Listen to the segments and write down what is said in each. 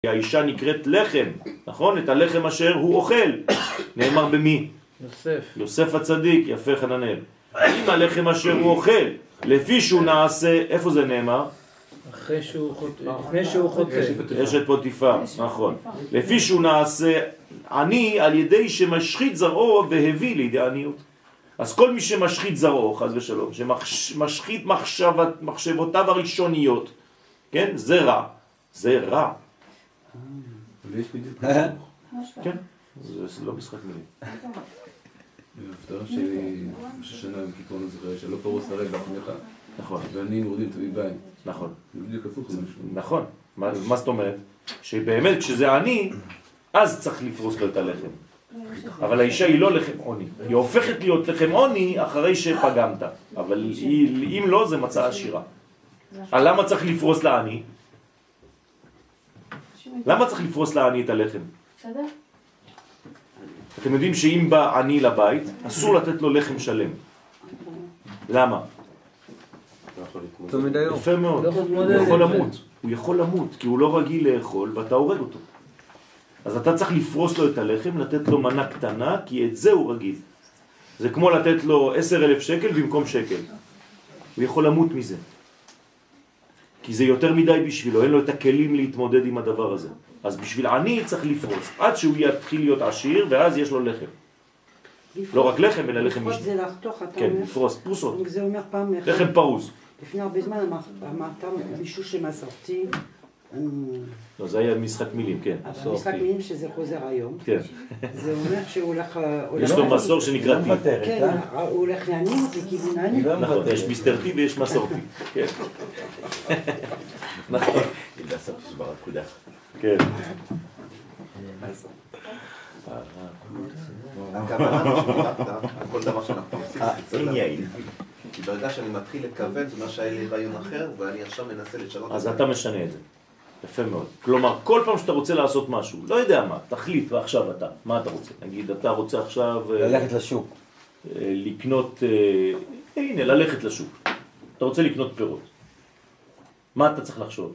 האישה נקראת לחם, נכון? את הלחם אשר הוא אוכל. נאמר במי? יוסף. יוסף הצדיק, יפה חננאל. אם הלחם אשר הוא אוכל, לפי שהוא נעשה, איפה זה נאמר? אחרי שהוא חוטא, לפני שהוא חוטא. אשת פוטיפר, נכון. לפי שהוא נעשה עני על ידי שמשחית זרעו והביא לידי עניות. אז כל מי שמשחית זרעו, חס ושלום, שמשחית מחשבותיו הראשוניות, כן? זה רע. זה רע. ויש בדיוק כן, זה לא משחק מילים. בהפטרה שלי, ששנה עם כיפון הזכריה, שלא פרוס הרי בחמך. נכון. ואני מורדים תביא ביים. נכון. זה בדיוק הפוך משהו. נכון. מה זאת אומרת? שבאמת כשזה עני, אז צריך לפרוס לו את הלחם. אבל האישה היא לא לחם עוני. היא הופכת להיות לחם עוני אחרי שפגמת. אבל אם לא, זה מצא עשירה. למה צריך לפרוס לעני? למה צריך לפרוס לעני את הלחם? בסדר? אתם יודעים שאם בא עני לבית, אסור לתת לו לחם שלם. למה? יפה מאוד. הוא יכול למות. הוא יכול למות, כי הוא לא רגיל לאכול ואתה הורג אותו. אז אתה צריך לפרוס לו את הלחם, לתת לו מנה קטנה, כי את זה הוא רגיל. זה כמו לתת לו 10,000 שקל במקום שקל. הוא יכול למות מזה. כי זה יותר מדי בשבילו, אין לו את הכלים להתמודד עם הדבר הזה. אז בשביל עני צריך לפרוס, עד שהוא יתחיל להיות עשיר, ואז יש לו לחם. לא רק לחם, אלא לחם משנה. לפרוס זה לחתוך, אתה כן, אומר? לפרוס, פרוסות. זה אומר פעם... לחם פרוס. לפני הרבה זמן אמרת מישהו שמסורתי... לא, זה היה משחק מילים, כן. משחק מילים שזה חוזר היום. כן. זה אומר שהוא הולך... יש לו מסור שנקרא תי. כן, הוא הולך לעניות לכיוון העניות. נכון, יש מסתרתי ויש מסורתי. כן. נכון. בסוף יש ברקודה. כן. הכוונה שדיברת, על כל דבר שאנחנו עושים, אין יעיל. כי ברגע שאני מתחיל לכוון, זה מה שהיה לי רעיון אחר, ואני עכשיו מנסה לשנות. אז אתה משנה את זה. יפה מאוד. כלומר, כל פעם שאתה רוצה לעשות משהו, לא יודע מה, תחליט ועכשיו אתה. מה אתה רוצה? נגיד, אתה רוצה עכשיו... ללכת לשוק. לקנות... הנה, ללכת לשוק. אתה רוצה לקנות פירות. מה אתה צריך לחשוב?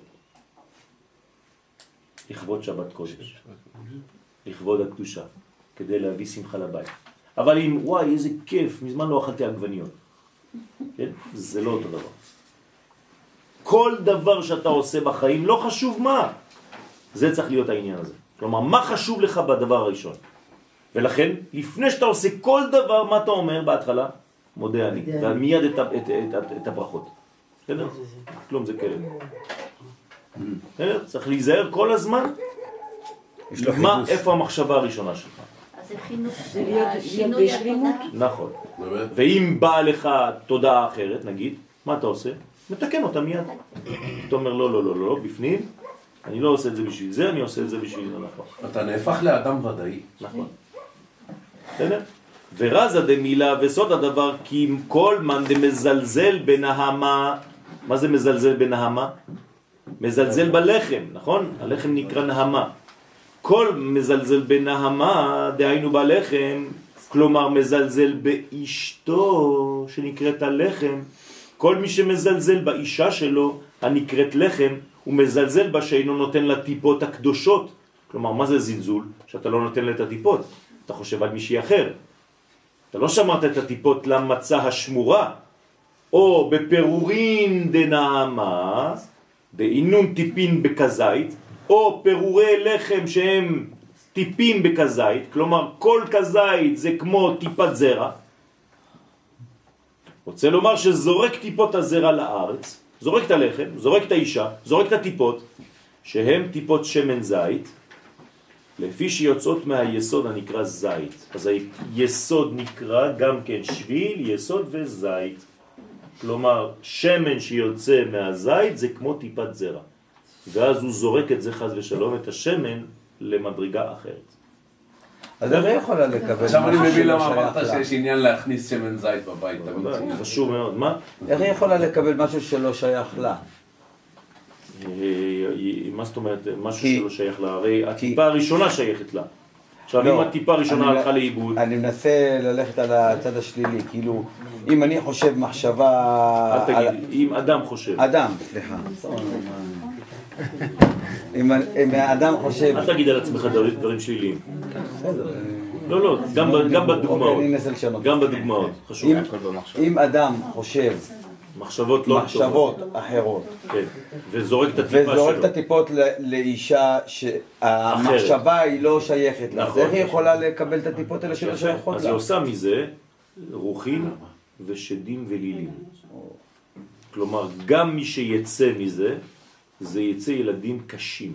לכבוד שבת קודש. לכבוד הקדושה. כדי להביא שמחה לבית. אבל אם, וואי, איזה כיף, מזמן לא אכלתי עגבניות. כן? זה לא אותו דבר. כל דבר שאתה עושה בחיים, לא חשוב מה. זה צריך להיות העניין הזה. כלומר, מה חשוב לך בדבר הראשון? ולכן, לפני שאתה עושה כל דבר, מה אתה אומר בהתחלה? מודה אני. ומיד את הברכות. בסדר? כלום, זה כלב. צריך להיזהר כל הזמן. איפה המחשבה הראשונה שלך? אז זה חינוך, שינוי התודעה. נכון. ואם באה לך תודעה אחרת, נגיד, מה אתה עושה? מתקן אותה מיד. אתה אומר, לא, לא, לא, לא, בפנים, אני לא עושה את זה בשביל זה, אני עושה את זה בשביל זה, נכון. אתה נהפך לאדם ודאי. נכון. בסדר? ורזה דמילה וסוד הדבר, כי כל מן דמזלזל בנהמה, מה זה מזלזל בנהמה? מזלזל בלחם, נכון? הלחם נקרא נהמה. כל מזלזל בנהמה, דהיינו בלחם, כלומר מזלזל באשתו שנקראת הלחם, כל מי שמזלזל באישה שלו, הנקראת לחם, הוא מזלזל בה שאינו נותן לה טיפות הקדושות. כלומר, מה זה זלזול? שאתה לא נותן לה את הטיפות. אתה חושב על מישהי אחר. אתה לא שמרת את הטיפות למצה השמורה, או בפירורין דנעמה, באינון טיפין בכזית, או פירורי לחם שהם טיפים בכזית, כלומר כל כזית זה כמו טיפת זרע. רוצה לומר שזורק טיפות הזרע לארץ, זורק את הלחם, זורק את האישה, זורק את הטיפות, שהם טיפות שמן זית, לפי שיוצאות מהיסוד הנקרא זית. אז היסוד נקרא גם כן שביל, יסוד וזית. כלומר, שמן שיוצא מהזית זה כמו טיפת זרע. ואז הוא זורק את זה חז ושלום, את השמן, למדרגה אחרת. אז איך יכולה לקבל? עכשיו אני מבין למה אמרת שיש עניין להכניס שמן זית בבית. חשוב מאוד. מה? איך היא יכולה לקבל משהו שלא שייך לה? מה זאת אומרת? משהו שלא שייך לה. הרי הטיפה הראשונה שייכת לה. עכשיו אם הטיפה הראשונה הלכה לאיבוד... אני מנסה ללכת על הצד השלילי. כאילו, אם אני חושב מחשבה... אל תגיד, אם אדם חושב. אדם, סליחה. אם האדם חושב... אל תגיד על עצמך דברים שליליים. בסדר. לא, גם בדוגמאות. אני אנסה לשנות. גם בדוגמאות, חשוב. אם אדם חושב מחשבות לא מחשבות אחרות, כן, וזורק את הטיפה שלו. וזורק את הטיפות לאישה שהמחשבה היא לא שייכת לה. אז איך היא יכולה לקבל את הטיפות האלה שלא שייכות לה? אז היא עושה מזה רוחים ושדים ולילים. כלומר, גם מי שיצא מזה, זה יצא ילדים קשים.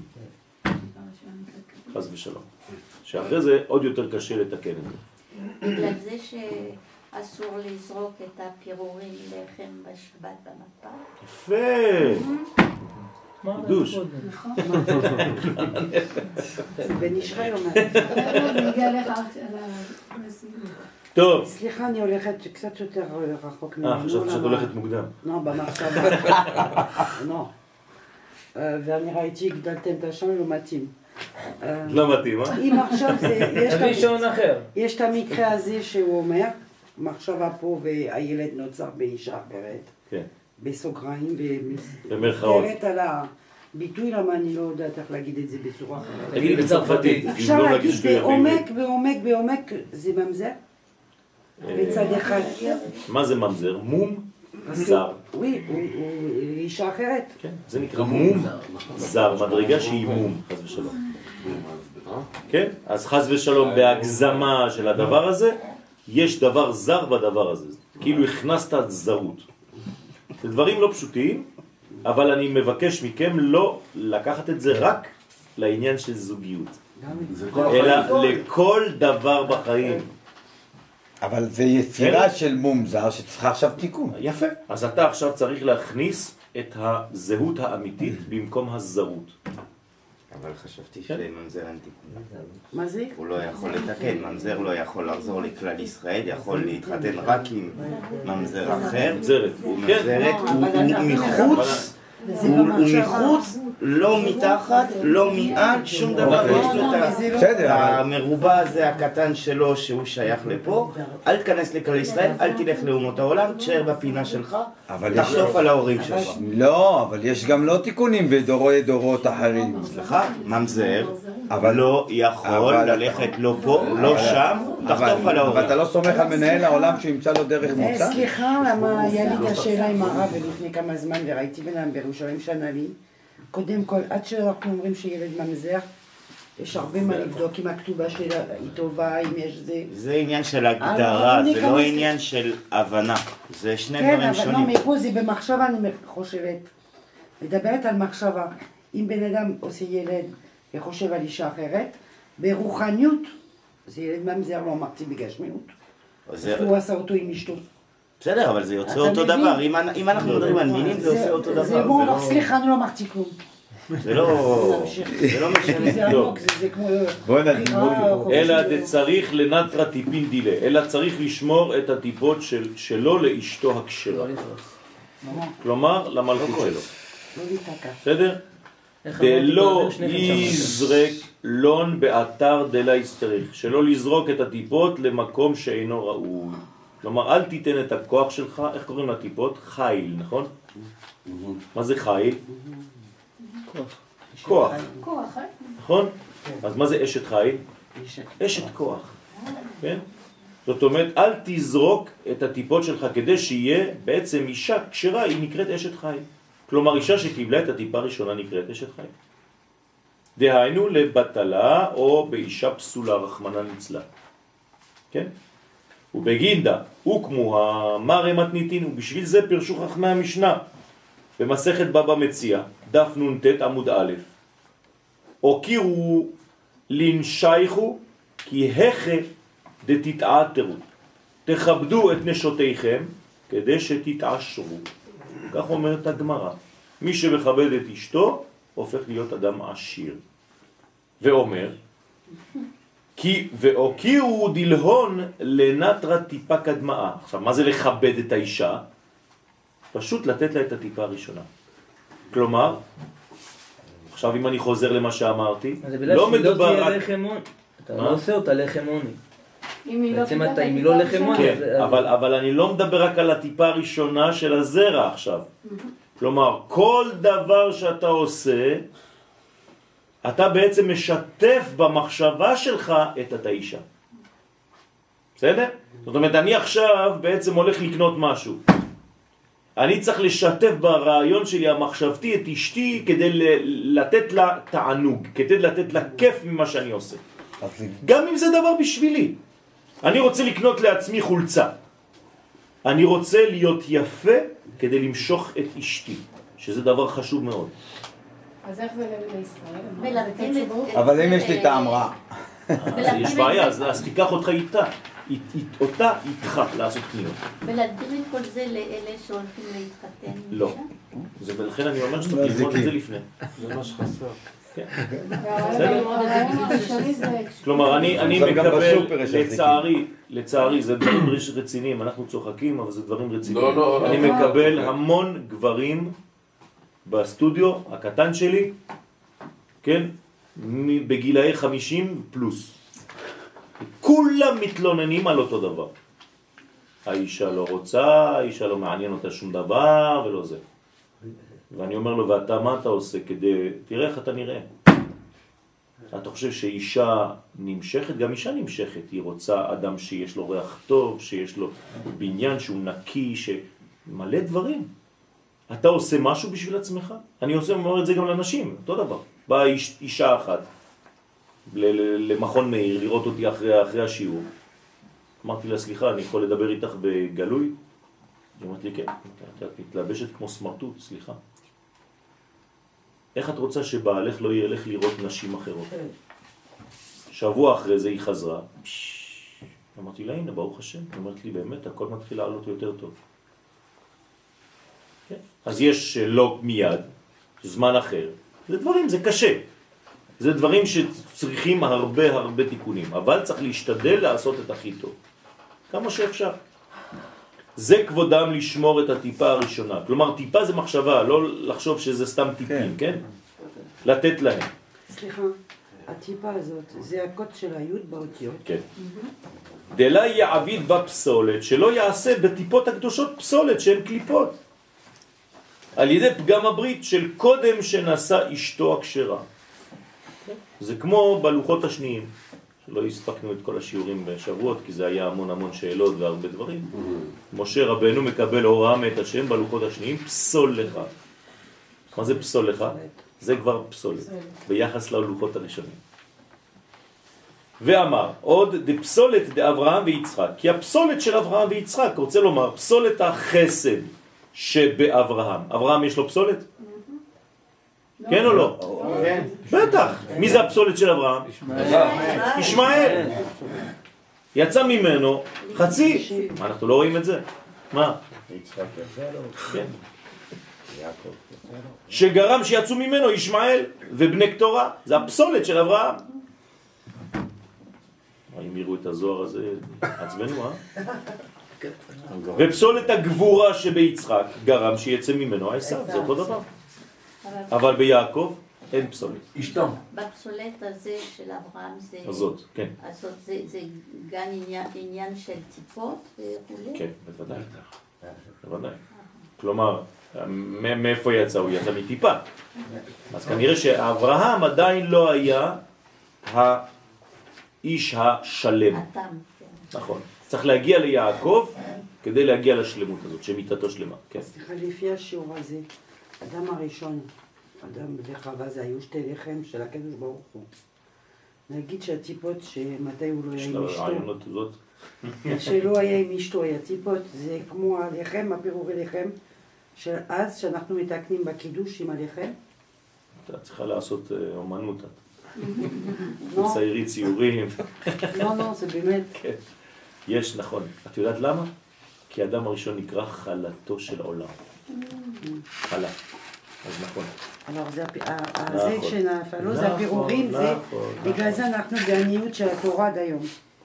חס ושלום. שאחרי זה עוד יותר קשה לתקן את זה. בגלל זה שאסור לזרוק את הפירורים לחם בשבת במפה. יפה! חידוש. זה בן ישחי אומר. טוב. סליחה, אני הולכת קצת יותר רחוק. חשבתי שאת הולכת מוקדם. לא, במחשבה. לא. ואני ראיתי, גדלתם את השם, לא מתאים. לא מתאים, אה? אם עכשיו תביא שעון אחר. יש את המקרה הזה שהוא אומר, מחשבה פה והילד נוצר באישה אחרת. כן. בסוגריים, במרכאות. ומסתכלת על הביטוי, למה אני לא יודעת איך להגיד את זה בצורה אחרת. תגיד בצרפתית. אפשר להגיד בעומק, זה ממזר? בצד אחד. מה זה ממזר? מום זר. oui, הוא אישה אחרת. כן, זה נקרא מום זר, מדרגה שהיא מום, חס ושלום. כן? אז חס ושלום בהגזמה של הדבר הזה, יש דבר זר בדבר הזה. כאילו הכנסת זרות. זה דברים לא פשוטים, אבל אני מבקש מכם לא לקחת את זה רק לעניין של זוגיות. אלא לכל דבר בחיים. אבל זה יצירה של מום זר שצריכה עכשיו תיקון. יפה. אז אתה עכשיו צריך להכניס את הזהות האמיתית במקום הזרות. אבל חשבתי שממזר אין תיקון. מה זה? הוא לא יכול לתקן, ממזר לא יכול לחזור לכלל ישראל, יכול להתחתן רק עם ממזר אחר. ממזרת. ממזרת, הוא מחוץ, הוא מחוץ, לא מתחת, לא מעל, שום דבר. יש לו את המרובע הזה הקטן שלו שהוא שייך לפה, אל תכנס לכלל ישראל, אל תלך לאומות העולם, תשאר בפינה שלך, תחטוף על ההורים שלך. לא, אבל יש גם לא תיקונים בדורי דורות אחרים. סליחה, ממזר לא יכול ללכת לא פה, לא שם, תחטוף על ההורים. אבל אתה לא סומך על מנהל העולם שהוא ימצא לו דרך מוצא? סליחה, למה היה לי את השאלה עם הרב ולפני כמה זמן וראיתי בנם בירושלים שנה לי. קודם כל, עד שאנחנו אומרים שילד ממזר, יש הרבה מה לבדוק אם הכתובה שלה היא טובה, אם יש זה... זה עניין של הגדרה, זה לא עניין של הבנה. זה שני דברים שונים. כן, אבל לא, מפה זה במחשבה אני חושבת. מדברת על מחשבה. אם בן אדם עושה ילד וחושב על אישה אחרת, ברוחניות, זה ילד ממזר, לא אמרתי בגשמיות. הוא עשה אותו עם אשתו. בסדר, אבל זה יוצא אותו דבר. אם אנחנו מדברים על מינים, זה עושה אותו דבר. זה בוא, סליחה, אני לא אמרתי כלום. זה לא משנה. זה כמו... אלא צריך לנטרה טיפין דילה, אלא צריך לשמור את הטיפות שלו לאשתו הכשרה. כלומר, למלכות שלו. בסדר? דלא יזרק לון באתר דלה יסתריך, שלא לזרוק את הטיפות למקום שאינו ראוי. כלומר, אל תיתן את הכוח שלך, איך קוראים לטיפות? חיל, נכון? מה זה חיל? כוח. כוח, נכון? אז מה זה אשת חיל? אשת כוח. כן? זאת אומרת, אל תזרוק את הטיפות שלך כדי שיהיה בעצם אישה כשרה, היא נקראת אשת חיל. כלומר, אישה שקיבלה את הטיפה הראשונה נקראת אשת חיל. דהיינו לבטלה או באישה פסולה, רחמנה נצלה. כן? ובגינדה, וכמו המראה מתניתין, ובשביל זה פרשו חכמי המשנה, במסכת בבא מציע, דף נ"ט עמוד א', הוקירו לנשייכו, כי הכי דתתעתרו, תכבדו את נשותיכם, כדי שתתעשרו. כך אומרת הגמרא. מי שמכבד את אשתו, הופך להיות אדם עשיר. ואומר, כי והוקירו דלהון לנטרה טיפה קדמאה. עכשיו, מה זה לכבד את האישה? פשוט לתת לה את הטיפה הראשונה. כלומר, עכשיו אם אני חוזר למה שאמרתי, לא מדובר רק... אתה לא עושה אותה לחם עוני. אם היא לא לחם עוני. כן, אבל אני לא מדבר רק על הטיפה הראשונה של הזרע עכשיו. כלומר, כל דבר שאתה עושה, אתה בעצם משתף במחשבה שלך את התאישה. בסדר? זאת אומרת, אני עכשיו בעצם הולך לקנות משהו. אני צריך לשתף ברעיון שלי המחשבתי את אשתי כדי לתת לה תענוג, כדי לתת לה כיף ממה שאני עושה. גם אם זה דבר בשבילי. אני רוצה לקנות לעצמי חולצה. אני רוצה להיות יפה כדי למשוך את אשתי, שזה דבר חשוב מאוד. אז איך זה לישראל? אבל אם יש לי טעם רע. יש בעיה, אז תיקח אותך איתה. אותה איתך לעשות קניות. ולהדגים את כל זה לאלה שהולכים להתחתן? לא. ולכן אני אומר שאתה ללמוד את זה לפני. זה מה שחסר. כלומר, אני מקבל, לצערי, זה דברים רציניים, אנחנו צוחקים, אבל זה דברים רציניים. אני מקבל המון גברים בסטודיו הקטן שלי, כן, בגילאי 50 פלוס. כולם מתלוננים על אותו דבר. האישה לא רוצה, האישה לא מעניין אותה שום דבר ולא זה. ואני אומר לו, ואתה מה אתה עושה כדי, תראה איך אתה נראה. אתה חושב שאישה נמשכת? גם אישה נמשכת. היא רוצה אדם שיש לו ריח טוב, שיש לו בניין שהוא נקי, שמלא דברים. אתה עושה משהו בשביל עצמך? אני אומר את זה גם לאנשים, אותו דבר. באה אישה אחת למכון מאיר, לראות אותי אחרי השיעור. אמרתי לה, סליחה, אני יכול לדבר איתך בגלוי? היא אמרת לי, כן, את מתלבשת כמו סמרטוט, סליחה. איך את רוצה שבעלך לא ילך לראות נשים אחרות? שבוע אחרי זה היא חזרה. אמרתי לה, הנה, ברוך השם. היא אמרת לי, באמת, הכל מתחיל לעלות יותר טוב. אז יש לא מיד, זמן אחר. זה דברים, זה קשה. זה דברים שצריכים הרבה תיקונים, אבל צריך להשתדל לעשות את הכי טוב. כמה שאפשר. זה כבודם לשמור את הטיפה הראשונה. כלומר, טיפה זה מחשבה, לא לחשוב שזה סתם טיפים, כן? לתת להם. סליחה, הטיפה הזאת, זה הקוד של היוד באותיות. כן. דלה יעביד בפסולת, שלא יעשה בטיפות הקדושות פסולת שהן קליפות. על ידי פגם הברית של קודם שנשא אשתו הכשרה. זה כמו בלוחות השניים, שלא הספקנו את כל השיעורים בשבועות, כי זה היה המון שאלות והרבה דברים. משה רבנו מקבל הוראה מאת השם בלוחות השניים, פסול לך. מה זה פסול לך? זה כבר פסולת, ביחס ללוחות הראשונים. ואמר, עוד דפסולת דאברהם ויצחק, כי הפסולת של אברהם ויצחק, רוצה לומר, פסולת החסד שבאברהם. אברהם יש לו פסולת? כן או לא? כן. בטח. מי זה הפסולת של אברהם? ישמעאל. יצא ממנו חצי. מה, אנחנו לא רואים את זה? מה? יצחק יצא לו. כן. שגרם שיצאו ממנו ישמעאל ובני קטורה. זה הפסולת של אברהם. אם יראו את הזוהר הזה, עצבנו, ופסולת הגבורה שביצחק גרם שיצא ממנו עשיו. זה אותו דבר. אבל ביעקב אין פסולת. אשתו. בפסולת הזה של אברהם זה... הזאת, כן. הזאת זה גם עניין של טיפות וכולי? כן, בוודאי. כלומר, מאיפה יצא? הוא יצא מטיפה. אז כנראה שאברהם עדיין לא היה האיש השלם. נכון. צריך להגיע ליעקב כדי להגיע לשלמות הזאת, שמיתתו שלמה. סליחה, לפי השיעור הזה, אדם הראשון, אדם וחווה, זה היו שתי לחם של הקדוש ברוך הוא. נגיד שהטיפות שמתי הוא לא היה עם אשתו, הרעיונות הזאת. שלא היה עם אשתו, היה טיפות, זה כמו הלחם, הפירורי לחם, של אז שאנחנו מתקנים בקידוש עם הלחם. אתה צריכה לעשות אומנות. ציירי ציורים. לא, זה באמת. כן. יש, נכון. את יודעת למה? כי האדם הראשון נקרא חלתו של עולם. חלה. אז נכון. זה שנפלו, זה הפירורים, זה בגלל זה אנחנו בעניות של התורה עד היום.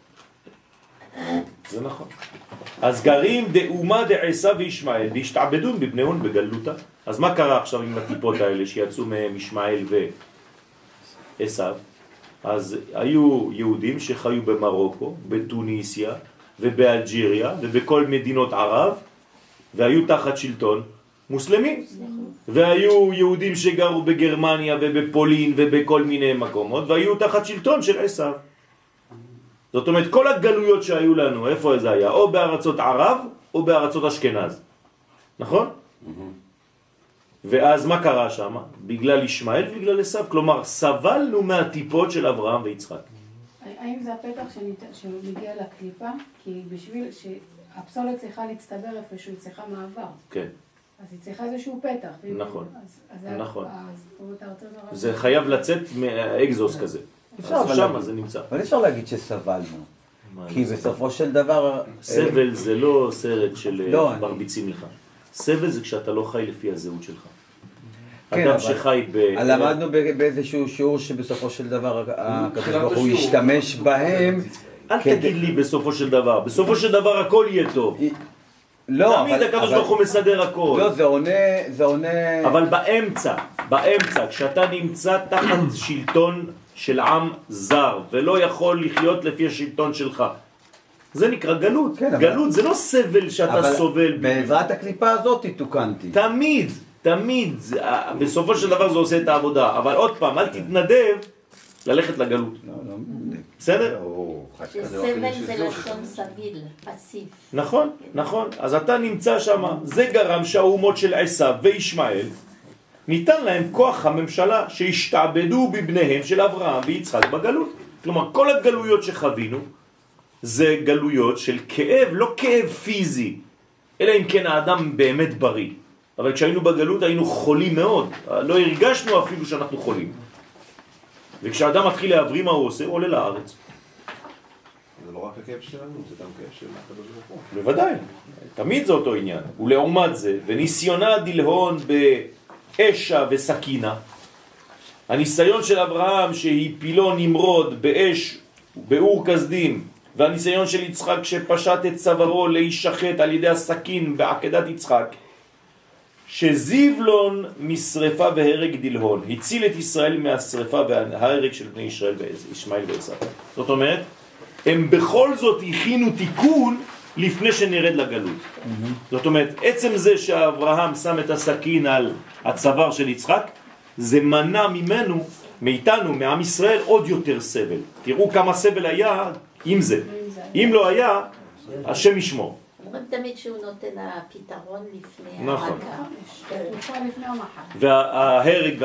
זה נכון. אז גרים דאומה דעשיו וישמעאל והשתעבדו בבניהון בגלותה. אז מה קרה עכשיו עם הטיפות האלה שיצאו מהם ישמעאל ועשיו? אז היו יהודים שחיו במרוקו, בתוניסיה ובאלג'יריה ובכל מדינות ערב, והיו תחת שלטון מוסלמים. והיו יהודים שגרו בגרמניה ובפולין ובכל מיני מקומות, והיו תחת שלטון של עשיו. זאת אומרת, כל הגלויות שהיו לנו, איפה זה היה? או בארצות ערב או בארצות אשכנז. נכון? ואז מה קרה שם? בגלל ישמעאל ובגלל עשיו. כלומר, סבלנו מהטיפות של אברהם ויצחק. האם זה הפתח שמגיע לקליפה? כי בשביל שהפסולת צריכה להצטבר איפשהו, היא צריכה מעבר. כן. אז היא צריכה איזשהו פתח. נכון. נכון. זה חייב לצאת מהאקזוס כזה. שם זה נמצא. אבל אפשר להגיד שסבלנו. כי בסופו של דבר... סבל זה לא סרט של מרביצים לך. סבל זה כשאתה לא חי לפי הזהות שלך. אדם שחי למדנו באיזשהו שיעור שבסופו של דבר הקדוש ברוך הוא ישתמש בהם. אל תגיד לי בסופו של דבר. בסופו של דבר הכל יהיה טוב. לא, תמיד הקדוש ברוך הוא מסדר הכל. לא, זה עונה... אבל באמצע, כשאתה נמצא תחת שלטון של עם זר, ולא יכול לחיות לפי השלטון שלך, זה נקרא גלות. גלות זה לא סבל שאתה סובל. בעזרת הקליפה הזאת תוקנתי. תמיד, בסופו של דבר זה עושה את העבודה, אבל עוד פעם, אל תתנדב ללכת לגלות. בסדר? שסבל זה לשון סביל, פסיב. נכון. אז אתה נמצא שם, זה גרם שהאומות של עשיו וישמעאל, ניתן להם כוח הממשלה שהשתעבדו בבניהם של אברהם ויצחק בגלות. כלומר, כל הגלויות שחווינו, זה גלויות של כאב, לא כאב פיזי, אלא אם כן האדם באמת בריא. אבל כשהיינו בגלות היינו חולים מאוד, לא הרגשנו אפילו שאנחנו חולים. וכשאדם מתחיל להבריא מה הוא עושה, הוא עולה לארץ. זה לא רק הכאב שלנו, זה גם כאב של הקדוש ברוך הוא. בוודאי, תמיד זה אותו עניין. ולעומת זה, וניסיונה דלהון באשה וסכינה, הניסיון של אברהם שהפילו נמרוד באש ובאור כסדים, והניסיון של יצחק שפשט את צווארו להישחט על ידי הסכין בעקדת יצחק, שזיבלון משרפה והרג דלהון, הציל את ישראל מהשרפה וההרג של בני ישראל וישמעאל ועשיו. זאת אומרת, הם בכל זאת הכינו תיקון לפני שנרד לגלות. זאת אומרת, עצם זה שאברהם שם את הסכין על הצוואר של יצחק, זה מנע מאיתנו, מעם ישראל, עוד יותר סבל. תראו כמה סבל היה עם זה. אם לא היה, השם ישמור. אומרים תמיד שהוא נותן הפתרון לפני המכה. וההרג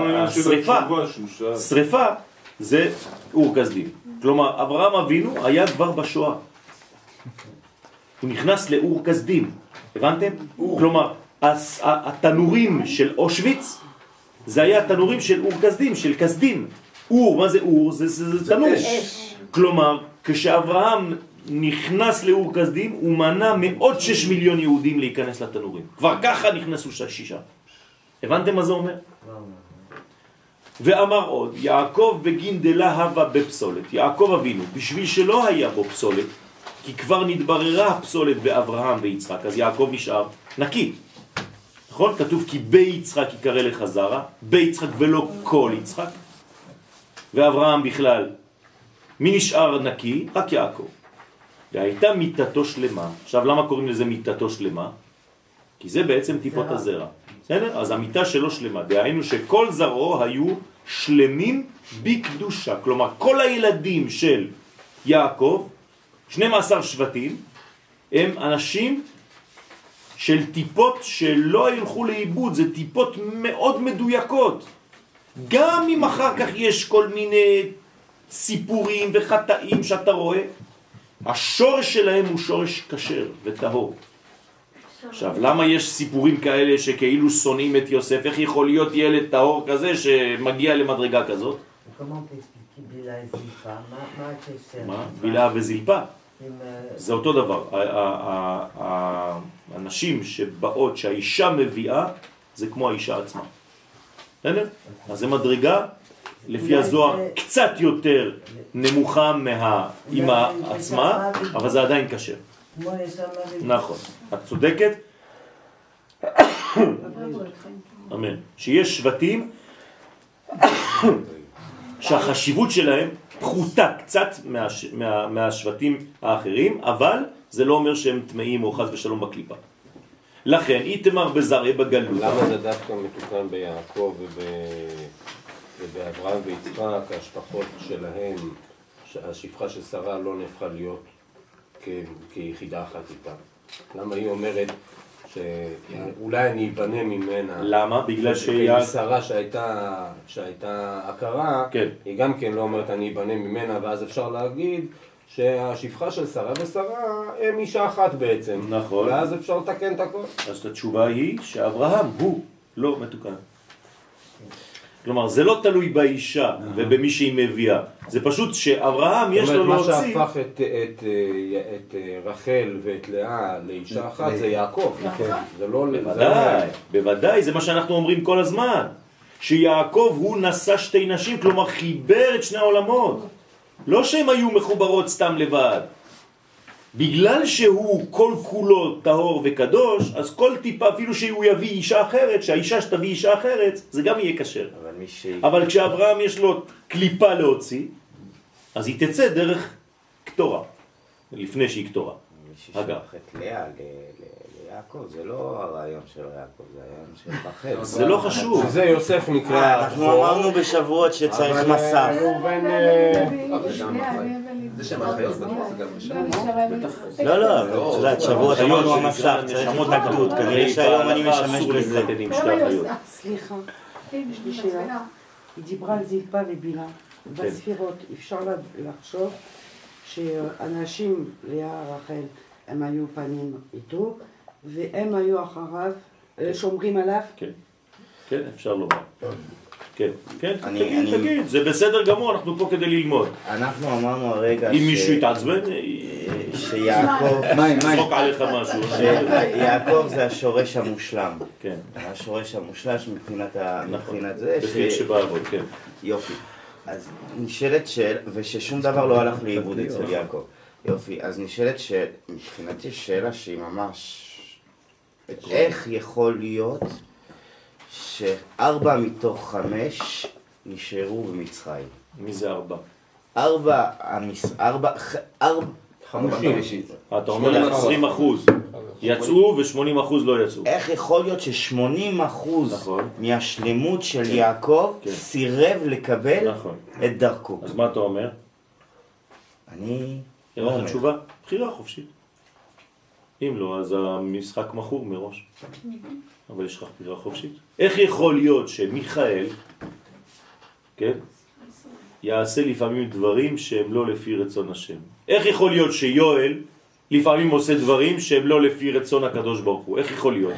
והשריפה זה אור כסדים. כלומר, אברהם אבינו היה כבר בשואה. הוא נכנס לאור כסדים. הבנתם? כלומר, התנורים של אושוויץ, זה היה תנורים של אור כסדים, של כסדים. אור, מה זה אור? זה תנור. כלומר, כשאברהם נכנס לאור כסדים, הוא מנע מעוד 6 מיליון יהודים להיכנס לתנורים. כבר ככה נכנסו 6. הבנתם מה זה אומר? ואמר עוד, יעקב בגין דלהבה בפסולת. יעקב אבינו, בשביל שלא היה בו פסולת, כי כבר נתבררה הפסולת באברהם ויצחק, אז יעקב נשאר נקי. נכון? כתוב כי ביצחק יקרא לך זרע, ביצחק ולא כל יצחק. ואברהם בכלל, מי נשאר נקי? רק יעקב. והייתה מיטתו שלמה. עכשיו למה קוראים לזה מיטתו שלמה? כי זה בעצם טיפות הזרע. בסדר? אז המיטה שלו שלמה. דהיינו שכל זרעו היו שלמים בקדושה. כלומר, כל הילדים של יעקב, 12 שבטים, הם אנשים של טיפות שלא ילכו לאיבוד. זה טיפות מאוד מדויקות. גם אם אחר כך יש כל מיני סיפורים וחטאים שאתה רואה, השורש שלהם הוא שורש כשר וטהור. עכשיו, למה יש סיפורים כאלה שכאילו שונאים את יוסף? איך יכול להיות ילד טהור כזה שמגיע למדרגה כזאת? מה? בילה וזלפה. זה אותו דבר. האנשים שבאות שהאישה מביאה, זה כמו האישה עצמה. בסדר? אז זה מדרגה לפי הזוהר קצת יותר נמוכה מהאימא עצמה, אבל זה עדיין כשר. נכון, את צודקת. אמן. שיש שבטים שהחשיבות שלהם פחותה קצת מהשבטים האחרים, אבל זה לא אומר שהם טמאים או חס ושלום בקליפה. לכן איתמר בזרעי בגלות. למה זה דווקא מתוקן ביעקב ובאברהם ויצחק, ההשפחות שלהם, השפחה של שרה לא נהפכה להיות כיחידה אחת איתה? למה היא אומרת שאולי אני אבנה ממנה? למה? בגלל שרה שהייתה הכרה, כן. היא גם כן לא אומרת אני אבנה ממנה, ואז אפשר להגיד שהשפחה של שרה ושרה הם אישה אחת בעצם. נכון. ואז אפשר לתקן את הכל. אז התשובה היא שאברהם הוא לא מתוקן. כלומר, זה לא תלוי באישה ובמי שהיא מביאה. זה פשוט שאברהם יש לו להוציא... מה שהפך את רחל ואת לאה לאישה אחת זה יעקב. זה לא... בוודאי, בוודאי, זה מה שאנחנו אומרים כל הזמן. שיעקב הוא נשא שתי נשים, כלומר חיבר את שני העולמות. לא שהם היו מחוברות סתם לבד. בגלל שהוא כל כולו טהור וקדוש, אז כל טיפה, אפילו שהוא יביא אישה אחרת, שהאישה שתביא אישה אחרת, זה גם יהיה קשר. אבל כשאברהם יש לו קליפה להוציא, אז היא תצא דרך קטורה, לפני שהיא קטורה. אגב. לאה ליעקב, זה לא הרעיון של יעקב, זה הרעיון של רחל. זה לא חשוב. זה יוסף נקרא... אנחנו אמרנו בשבועות שצריך מסע. זה שם אחיות, זה גם בשם. לא, שבועות אמרנו המסע, צריך התנגדות, כנראה שהיום אני משמש בזה. סליחה, יש לי שאלה. היא דיברה על זלפה ובינה. בספירות אפשר לחשוב שאנשים, לאה רחל, הם היו פנים איתו, והם היו אחריו, שומרים עליו. כן, כן, אפשר לומר. כן, כן, תגיד, זה בסדר גמור, אנחנו פה כדי ללמוד. אנחנו אמרנו הרגע אם מישהו יתעצבן, שיעקב... זרוק עליך משהו. שיעקב זה השורש המושלם. כן. השורש המושלש מבחינת זה. בכיר שבעבוד, כן. יופי. אז נשאלת וששום דבר לא הלך לאיבוד אצל יעקב. יופי, אז נשאלת מבחינתי שאלה שהיא ממש... איך יכול להיות ש4 מתוך 5 נשארו במצרים? מי זה 4? 50. אתה אומר 20% יצאו ו80% לא יצאו. איך יכול להיות ש80% מהשלמות של יעקב סירב לקבל את דרכו? אז מה אתה אומר? אני... אין לך תשובה? בחירה חופשית. אם לא, אז המשחק מכור מראש. אבל יש לך בחירה חופשית. איך יכול להיות שמיכאל, כן, יעשה לפעמים דברים שהם לא לפי רצון השם? איך יכול להיות שיואל לפעמים עושה דברים שהם לא לפי רצון הקדוש ברוך הוא? איך יכול להיות?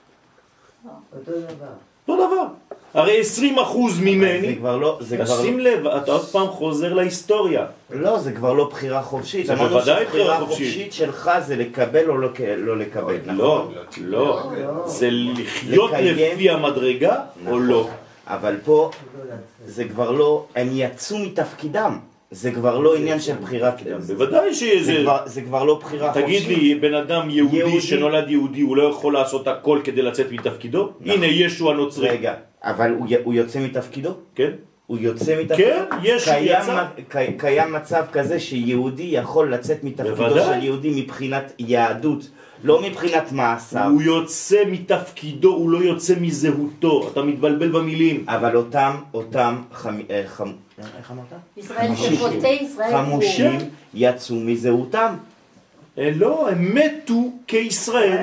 אותו דבר. אותו דבר. הרי 20% ממני, אז שים לב, אתה עוד פעם חוזר להיסטוריה. לא, זה כבר לא בחירה חופשית. זה בוודאי בחירה חופשית שלך זה לקבל או לא לקבל, נכון? לא, זה לחיות לפי המדרגה או לא. אבל פה זה כבר לא, הם יצאו מתפקידם. זה כבר לא עניין של בחירה. בוודאי זה כבר לא בחירה חופשית. תגיד לי, בן אדם יהודי שנולד יהודי, הוא לא יכול לעשות הכל כדי לצאת מתפקידו? הנה ישו הנוצרי. רגע, אבל הוא יוצא מתפקידו? כן. הוא יוצא מתפקידו? כן, יש יצא. קיים מצב כזה שיהודי יכול לצאת מתפקידו של יהודי מבחינת יהדות, לא מבחינת מעשיו. הוא יוצא מתפקידו, הוא לא יוצא מזהותו. אתה מתבלבל במילים. אבל אותם איך אמרת? ישראל שפוטי ישראל חמושים יצאו מזהותם. לא, הם מתו כישראל.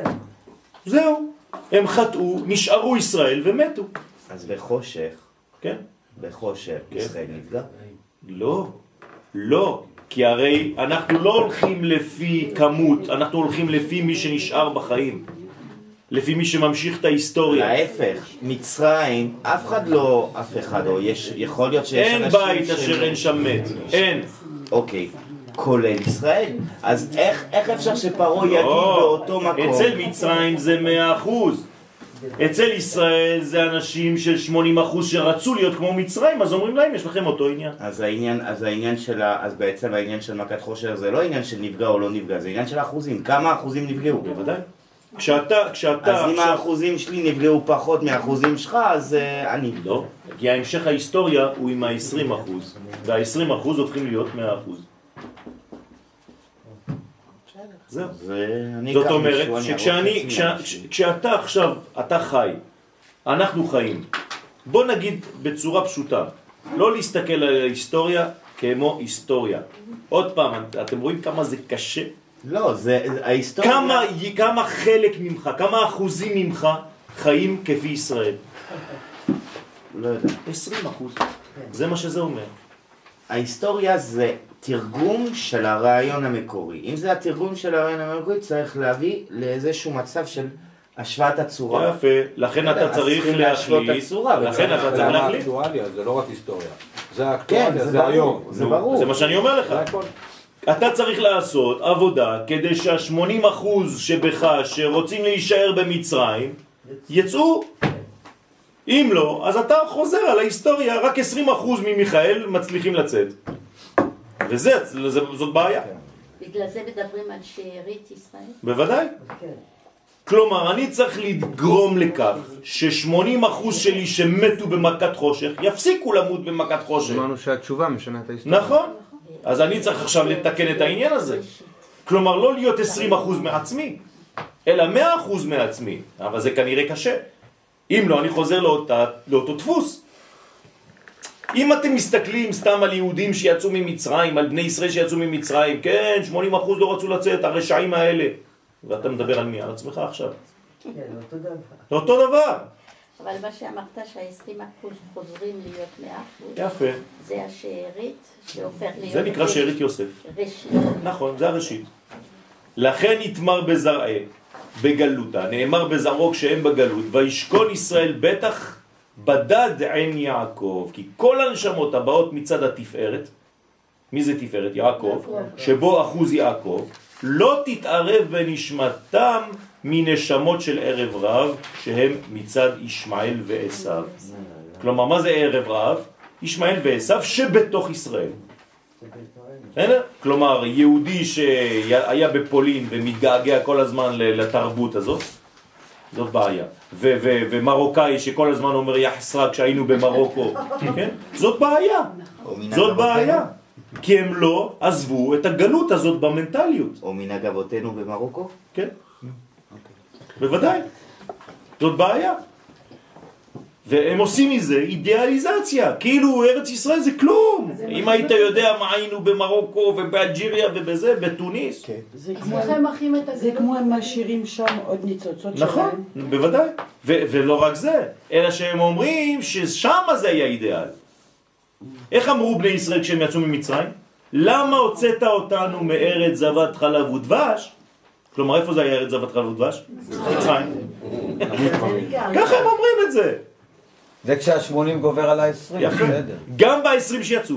זהו. הם חטאו, נשארו ישראל ומתו. אז בחושך, כן? בחושך ישראל נפגע? לא, לא. כי הרי אנחנו לא הולכים לפי כמות, אנחנו הולכים לפי מי שנשאר בחיים. לפי מי שממשיך את ההיסטוריה. להפך, מצרים, אף אחד, או יכול להיות שיש אנשים אין בית אשר אין שם מת, אין. אוקיי, כולל ישראל. אז איך אפשר שפרעה יגיד באותו מקום? אצל מצרים זה 100%. אצל ישראל זה אנשים של 80% שרצו להיות כמו מצרים, אז אומרים להם, יש לכם אותו עניין. אז בעצם העניין של מכת חושך זה לא עניין של נפגע או לא נפגע, זה עניין של אחוזים. כמה אחוזים נפגעו? בוודאי. אז אם האחוזים שלי נפגעו פחות מהאחוזים שלך, אז אני... לא, כי ההמשך ההיסטוריה הוא עם ה-20%, וה-20% הופכים להיות 100%. זהו. אני זאת אקח אומרת, מישהו, אני כשאתה עכשיו, אתה חי, אנחנו חיים, בוא נגיד בצורה פשוטה, לא להסתכל על ההיסטוריה כמו היסטוריה. עוד פעם, אתם רואים כמה זה קשה? לא, זה ההיסטוריה... כמה חלק ממך, כמה אחוזים ממך חיים כפי ישראל? לא יודע. 20%. זה מה שזה אומר. ההיסטוריה זה תרגום של הרעיון המקורי. אם זה התרגום של הרעיון המקורי, צריך להביא לאיזשהו מצב של השוואת הצורה. יפה, לכן אתה צריך להחליט. לכן אתה צריך להחליט. זה לא רק היסטוריה. זה האקטואליה, זה היום. זה ברור. זה מה שאני אומר לך. אתה צריך לעשות עבודה כדי שה-80% שבך שרוצים להישאר במצרים יצאו. אם לא, אז אתה חוזר על ההיסטוריה, רק 20% ממיכאל מצליחים לצאת. וזאת בעיה. בגלל זה מדברים על שארית ישראל? בוודאי. כלומר, אני צריך לגרום לכך ש-80% שלי שמתו במכת חושך יפסיקו למות במכת חושך. אמרנו שהתשובה משנה את ההיסטוריה. נכון. אז אני צריך עכשיו לתקן את העניין הזה. כלומר, לא להיות 20% מעצמי, אלא 100% מעצמי. אבל זה כנראה קשה. אם לא, אני חוזר לאותו דפוס. אם אתם מסתכלים סתם על יהודים שיצאו ממצרים, על בני ישראל שיצאו ממצרים, כן, 80% לא רצו לצאת, הרשעים האלה. ואתה מדבר על מי? על עצמך עכשיו. כן, אותו דבר. אותו דבר. אבל מה שאמרת שה-20% חוזרים להיות 100%. יפה. זה השארית שהופך להיות... זה נקרא שארית יוסף. ראשית. נכון, זה הראשית. לכן יתמר בזרעי, בגלותה, נאמר בזרעו כשהם בגלות, וישכון ישראל בטח בדד עין יעקב, כי כל הנשמות הבאות מצד התפארת, מי זה תפארת? יעקב, שבו אחוז יעקב, לא תתערב בנשמתם מנשמות של ערב רב, שהם מצד ישמעאל ועשיו. כלומר, מה זה ערב רב? ישמעאל ועשיו שבתוך ישראל. כלומר, יהודי שהיה בפולין ומתגעגע כל הזמן לתרבות הזאת, זאת בעיה. ומרוקאי שכל הזמן אומר יחסרה כשהיינו במרוקו, זאת בעיה. זאת בעיה. כי הם לא עזבו את הגלות הזאת במנטליות. או מנהג אבותינו במרוקו? כן. בוודאי. זאת בעיה. והם עושים מזה אידיאליזציה, כאילו ארץ ישראל זה כלום. אם היית יודע מה היינו במרוקו ובאלג'יריה ובזה, בתוניס. זה כמו הם משאירים שם עוד ניצוצות שלהם. נכון, בוודאי. ולא רק זה, אלא שהם אומרים ששם זה היה אידיאל. איך אמרו בני ישראל כשהם יצאו ממצרים? למה הוצאת אותנו מארץ זבת חלב ודבש? כלומר, איפה זה היה ארץ זבת חלב ודבש? מצרים. ככה הם אומרים את זה. זה כשה-80 גובר על ה-20. יפה. גם ב-20 שיצאו.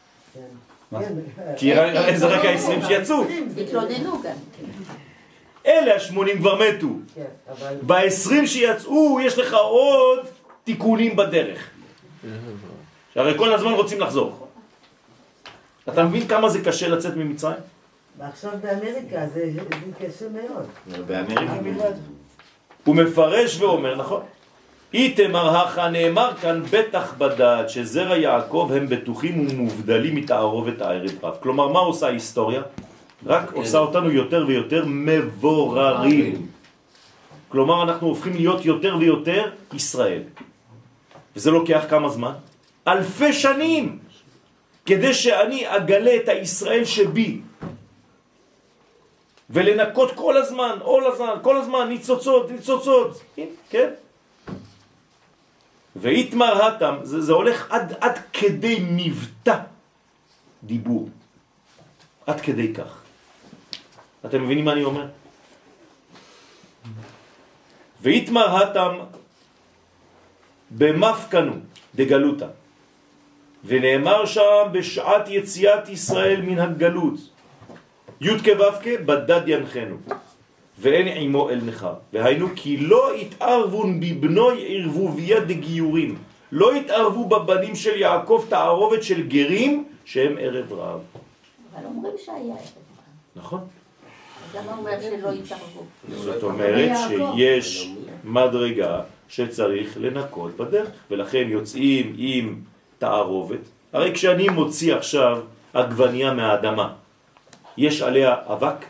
כי זה רק ה-20 שיצאו. התלוננו גם. אלה ה-80 כבר מתו. ב-20 שיצאו יש לך עוד תיקונים בדרך. שהרי כל הזמן רוצים לחזור. אתה מבין כמה זה קשה לצאת ממצרים? ועכשיו באמריקה זה קשה מאוד. באמריקה בלבד. הוא מפרש ואומר, נכון? איתמר הכה נאמר כאן בטח בדעת שזרע יעקב הם בטוחים ומובדלים מתערובת הערב רב. כלומר, מה עושה ההיסטוריה? רק עושה אותנו יותר ויותר מבוררים. כלומר, אנחנו הופכים להיות יותר ויותר ישראל. וזה לוקח כמה זמן? אלפי שנים, כדי שאני אגלה את הישראל שבי, ולנקות כל הזמן, כל הזמן, ניצוצות, כן? ויתמר התם, זה הולך עד כדי מבטא דיבור, עד כדי כך. אתם מבינים מה אני אומר? ויתמר התם במפקנו דגלותה, ונאמר שם בשעת יציאת ישראל מן הגלות, י' כו' בדד ינחנו ואין עמו אל נחר, והיינו כי לא התערבון בבנוי ערבוביה דגיורים, לא התערבו בבנים של יעקב תערובת של גרים שהם ערב רב. אבל אומרים שהיה ערב רב. נכון. אז למה אומר שלא התערבו? זאת אומרת שיש מדרגה שצריך לנקות בדרך, ולכן יוצאים עם תערובת. הרי כשאני מוציא עכשיו עגבניה מהאדמה, יש עליה אבק?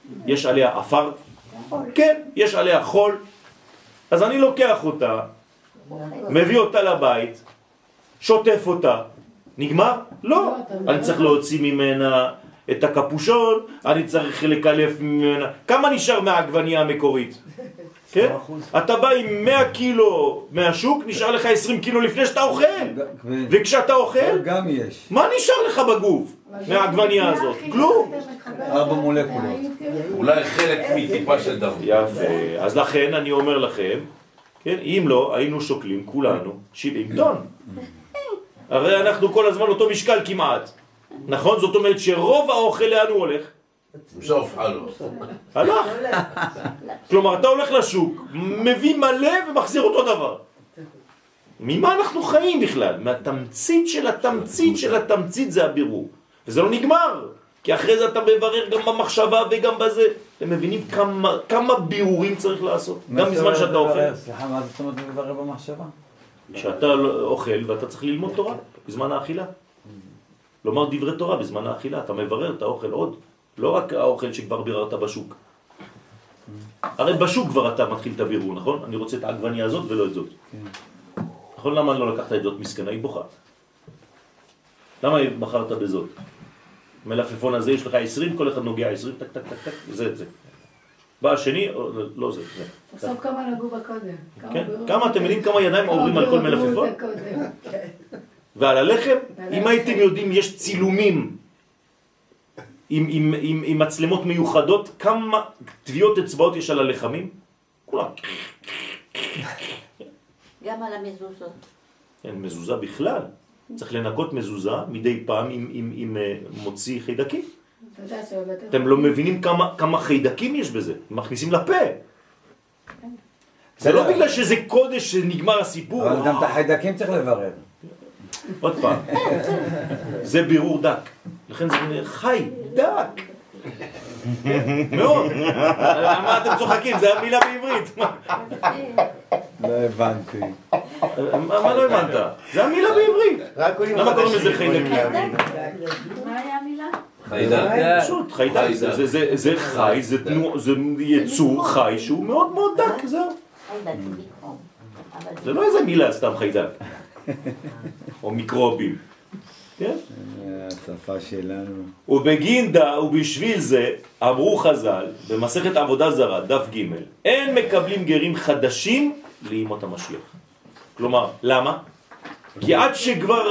יש עליה אפר? כן, יש עליה חול. אז אני לוקח אותה, מביא אותה לבית, שוטף אותה. נגמר? לא. אני צריך להוציא ממנה את הקפושון, אני צריך לקלף ממנה. כמה נשאר מהעגבניה המקורית? כן? אתה בא עם 100 קילו מהשוק, נשאר לך 20 קילו לפני שאתה אוכל. וכשאתה אוכל, גם יש. מה נשאר לך בגוף מהעגבניה הזאת? כלום. 4 מולקולות. אולי חלק מטיפה של דם. יפה. אז לכן אני אומר לכם, כן, אם לא, היינו שוקלים כולנו 70 טון. הרי אנחנו כל הזמן אותו משקל כמעט. נכון? זאת אומרת שרוב האוכל לאן הוא הולך? בסוף הלך. כלומר, אתה הולך לשוק, מביא מלא ומחזיר אותו דבר. ממה אנחנו חיים בכלל? מהתמצית של התמצית של התמצית זה הבירור. וזה לא נגמר, כי אחרי זה אתה מברר גם במחשבה וגם בזה. אתם מבינים כמה בירורים צריך לעשות? גם בזמן שאתה אוכל. סליחה, מה זאת אומרת מברר במחשבה? כשאתה אוכל ואתה צריך ללמוד תורה בזמן האכילה. לומר דברי תורה בזמן האכילה, אתה מברר את האוכל עוד. לא רק האוכל שכבר ביררת בשוק. הרי בשוק כבר אתה מתחיל את הבירור, נכון? אני רוצה את העגבניה הזאת ולא את זאת. נכון? למה לא לקחת את זאת מסכנה? היא בוכה. למה בחרת בזאת? מלפפון הזה יש לך 20, כל אחד נוגע 20, טק טק טק טק, זה. בא השני, לא זה. בסוף כמה נגעו בקודם. כן? כמה אתם יודעים כמה ידיים עוברים על כל מלפפון? ועל הלחם, אם הייתם יודעים, יש צילומים עם מצלמות מיוחדות, כמה טביעות אצבעות יש על הלחמים? כולם. גם על המזוזות. אין מזוזה בכלל. צריך לנקות מזוזה מדי פעם עם מוציא חיידקים. אתם לא מבינים כמה חיידקים יש בזה. מכניסים לפה. זה לא בגלל שזה קודש שנגמר הסיפור. אבל גם את החיידקים צריך לברר. עוד פעם. זה בירור דק. לכן זה חי, דק. מאוד. מה אתם צוחקים? זה המילה בעברית. לא הבנתי. מה לא הבנת? זה המילה בעברית. למה קוראים לזה חיידקים? מה היה המילה? חיידק. פשוט, חיידק. זה חי, זה יצור חי שהוא מאוד מאוד דק, זהו. זה לא איזה מילה, סתם חיידק. או מיקרובים. כן? השפה שלנו. ובגינדה ובשביל זה אמרו חז"ל במסכת עבודה זרה דף ג' אין מקבלים גרים חדשים לימות המשיח. כלומר, למה? כי עד שכבר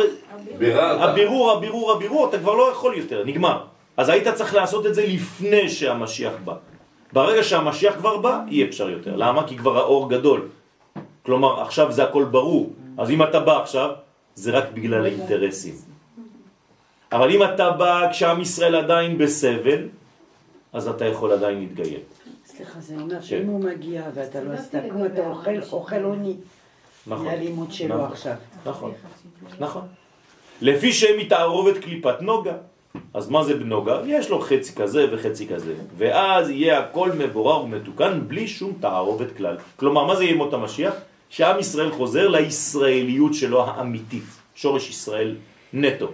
הבירור אתה כבר לא יכול יותר, נגמר. אז היית צריך לעשות את זה לפני שהמשיח בא. ברגע שהמשיח כבר בא, אי אפשר יותר. למה? כי כבר האור גדול. כלומר, עכשיו זה הכל ברור. אז אם אתה בא עכשיו, זה רק בגלל האינטרסים. אבל אם אתה בא כשעם ישראל עדיין בסבל, אז אתה יכול עדיין להתגייר. סליחה, זה אומר שאם הוא מגיע ואתה לא עשתה כמו אתה אוכל עוני. זה הלימוד שלו עכשיו. נכון, נכון. לפי שהם מתערובת קליפת נוגה. אז מה זה בנוגה? יש לו חצי כזה וחצי כזה. ואז יהיה הכל מבורר ומתוקן בלי שום תערובת כלל. כלומר, מה זה ימות המשיח? שעם ישראל חוזר לישראליות שלו האמיתית. שורש ישראל נטו.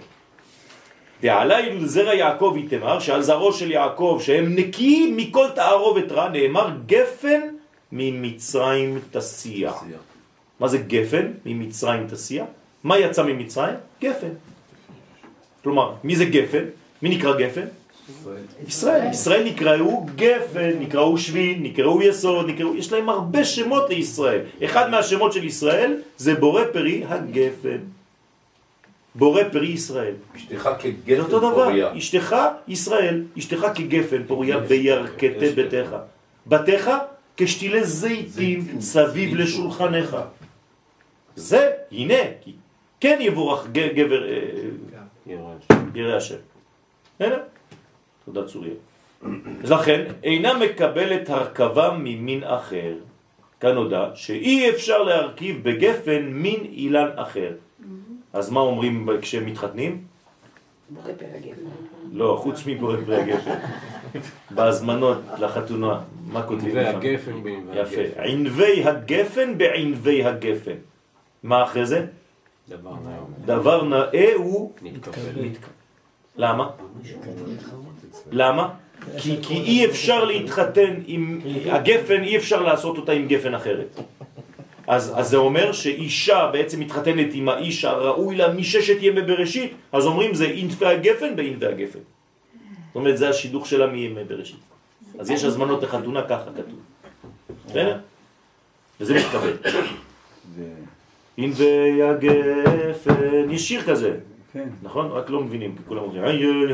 ועלי לזרע יעקב יתמר, שעל זרעו של יעקב שהם נקיים מכל תערובת רע, נאמר גפן ממצרים תסיע. מה זה גפן ממצרים תסיע? מה יצא ממצרים? גפן. כלומר, מי זה גפן? מי נקרא גפן? ישראל. ישראל נקראו גפן, נקראו שביל, נקראו יסוד, יש להם הרבה שמות לישראל. אחד מהשמות של ישראל זה בורא פרי הגפן. בורא פרי ישראל. אשתך כגפן אותו דבר. פוריה. אשתך ישראל, אשתך כגפן פוריה בירכתי ביתך. בתך כשתילי זיתים סביב לשולחנך. זה, הנה, כן יבורך גבר ירא השם. הנה, תודה צוריה. אז לכן, אינה מקבלת הרכבה ממין אחר. כאן הודע שאי אפשר להרכיב בגפן מין אילן אחר. אז מה אומרים כשהם מתחתנים? בורא פרי הגפן. לא, חוץ מבורא פרי הגפן. בהזמנות לחתונה, מה כותבים? ענבי הגפן בענבי הגפן. יפה. ענבי הגפן בענבי הגפן. מה אחרי זה? דבר נאה הוא נתקפל. למה? למה? כי אי אפשר להתחתן עם הגפן, אי אפשר לעשות אותה עם גפן אחרת. אז זה אומר שאישה בעצם מתחתנת עם האיש הראוי לה מששת ימי בראשית, אז אומרים זה אינפי הגפן באינפי הגפן. זאת אומרת, זה השידוך שלה מימי בראשית. אז יש הזמנות לחתונה, ככה כתוב. בסדר? וזה מתקבל. אינפי הגפן, יש שיר כזה. נכון? רק לא מבינים, כי כולם אומרים,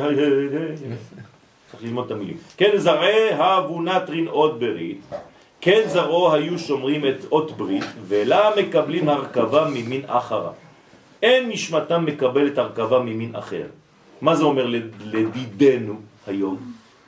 צריך ללמוד את המילים. כן זרעי הבו נטרין עוד ברית, כן זרעו היו שומרים את אות ברית, ולה מקבלים הרכבה ממין אחרה. אין נשמתם מקבלת הרכבה ממין אחר. מה זה אומר לדידנו היום?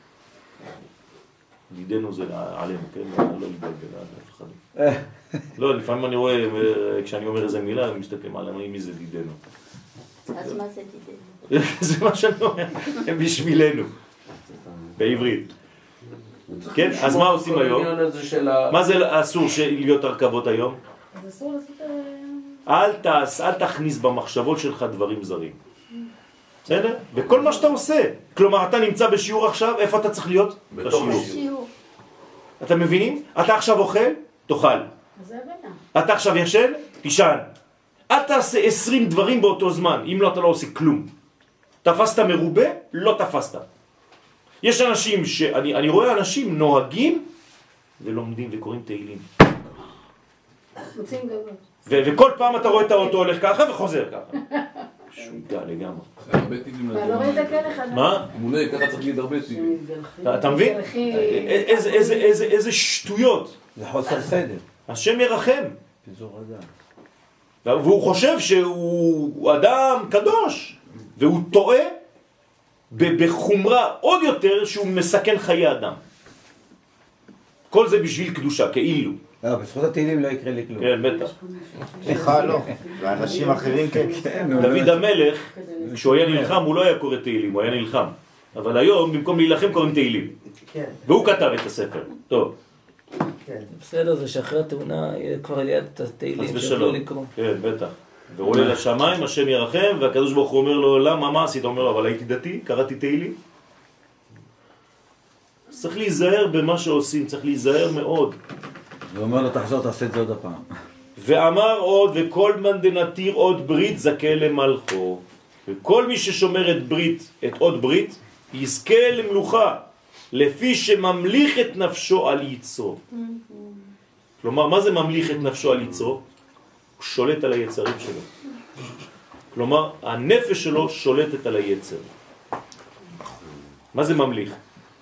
דידנו זה עלינו, כן? לא לבלבל אף אחד. לא, לפעמים אני רואה, כשאני אומר איזה מילה, הם מסתכלים עליהם, מי זה דידנו? אז מה זה דידנו? זה מה שאני אומר, הם בשבילנו, בעברית. כן, אז מה עושים היום? מה זה אסור להיות הרכבות היום? אז אסור לעשות... אל תכניס במחשבות שלך דברים זרים. בסדר? בכל מה שאתה עושה. כלומר, אתה נמצא בשיעור עכשיו, איפה אתה צריך להיות? בשיעור. אתה מבינים? אתה עכשיו אוכל? תאכל. אתה עכשיו ישן? תישן. אל תעשה 20 דברים באותו זמן, אם לא אתה לא עושה כלום. תפסת מרובה? לא תפסת. יש אנשים אני רואה אנשים נוהגים ולומדים וקוראים תהילים. וכל פעם אתה רואה את האוטו הולך ככה וחוזר ככה. שוגע לגמרי. לא ראית כאלה אחד? מה? מונה, ככה צריך להגיד הרבה תהילים. אתה מבין? איזה שטויות. זה חוסר סדר. השם ירחם. והוא חושב שהוא אדם קדוש, והוא טועה בחומרה עוד יותר שהוא מסכן חיי אדם. כל זה בשביל קדושה, כאילו. בזכות התהילים לא יקרה לי כלום. כן, בטח. לך לא, ואנשים אחרים כן. דוד המלך, כשהוא היה נלחם, הוא לא היה קורא תהילים, הוא היה נלחם. אבל היום, במקום להילחם, קוראים תהילים. והוא כתב את הספר. טוב. בסדר, זה שאחרי התאונה כבר ליד את התהילים שיוכלו לקרוא. כן, בטח. והוא עולה לשמיים, השם ירחם, והקדוש ברוך הוא אומר לו, למה, מה עשית? הוא אומר לו, אבל הייתי דתי, קראתי תהילים. צריך להיזהר במה שעושים, צריך להיזהר מאוד. הוא אומר לו, תחזור, תעשה את זה עוד הפעם. ואמר עוד, וכל מן דנתיר עוד ברית זכה למלכו. וכל מי ששומר את ברית, את עוד ברית, יזכה למלוכה, לפי שממליך את נפשו על יצרו. כלומר, מה זה ממליך את נפשו על יצרו? הוא שולט על היצרים שלו. כלומר, הנפש שלו שולטת על היצר. מה זה ממליך?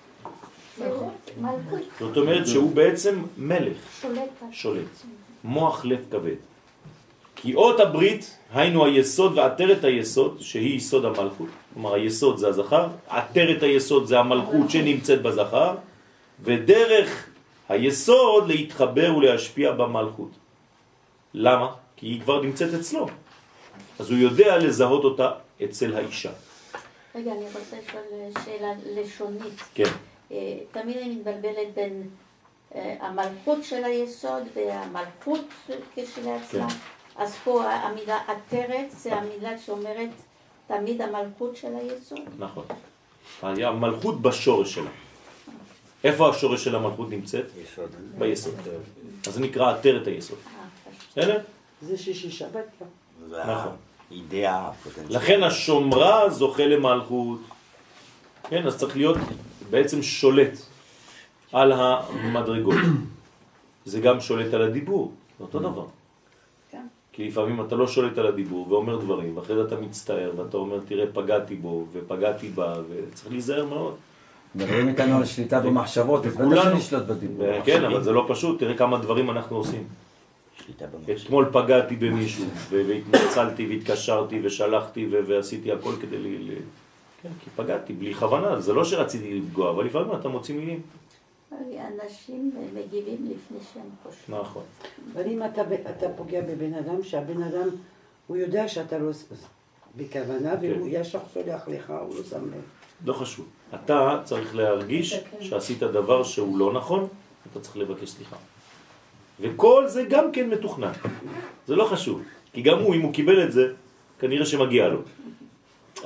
זאת אומרת שהוא בעצם מלך. שולט. מוח לב כבד. כי אות הברית, היינו היסוד ועטרת היסוד, שהיא יסוד המלכות. כלומר, היסוד זה הזכר, עטרת היסוד זה המלכות שנמצאת בזכר, ודרך היסוד להתחבר ולהשפיע במלכות. למה? כי היא כבר נמצאת אצלו. אז הוא יודע לזהות אותה אצל האישה. רגע, אני רוצה לשאול שאלה לשונית. כן. תמיד אני מתבלבלת בין המלכות של היסוד והמלכות כשלעצמה. אז פה המילה עטרת זה המילה שאומרת תמיד המלכות של היסוד. נכון. המלכות בשורש שלה. איפה השורש של המלכות נמצאת? ביסוד. אז זה נקרא עטרת היסוד. בסדר? זה שישי שבת. נכון. אידאה. לכן השומרה זוכה למלכות. כן, אז צריך להיות בעצם שולט על המדרגות. זה גם שולט על הדיבור, זה אותו דבר. כי לפעמים אתה לא שולט על הדיבור ואומר דברים, ואחרי זה אתה מצטער ואתה אומר, תראה, פגעתי בו ופגעתי בה, וצריך להיזהר מאוד. מדברים איתנו על שליטה במחשבות, אז בטח שנשלוט בדיבור. כן, אבל זה לא פשוט, תראה כמה דברים אנחנו עושים. אתמול פגעתי במישהו, והתנצלתי והתקשרתי ושלחתי ועשיתי הכל כדי כן, כי פגעתי בלי כוונה, זה לא שרציתי לפגוע, אבל לפעמים אתה מוציא מילים. אנשים מגיבים לפני שהם חושבים. נכון. אבל אם אתה פוגע בבן אדם, שהבן אדם, הוא יודע שאתה לא בכוונה, והוא ישר סולח לך, הוא לא שם לב. לא חשוב. אתה צריך להרגיש שעשית דבר שהוא לא נכון, אתה צריך לבקש סליחה. וכל זה גם כן מתוכנן. זה לא חשוב. כי גם הוא, אם הוא קיבל את זה, כנראה שמגיע לו.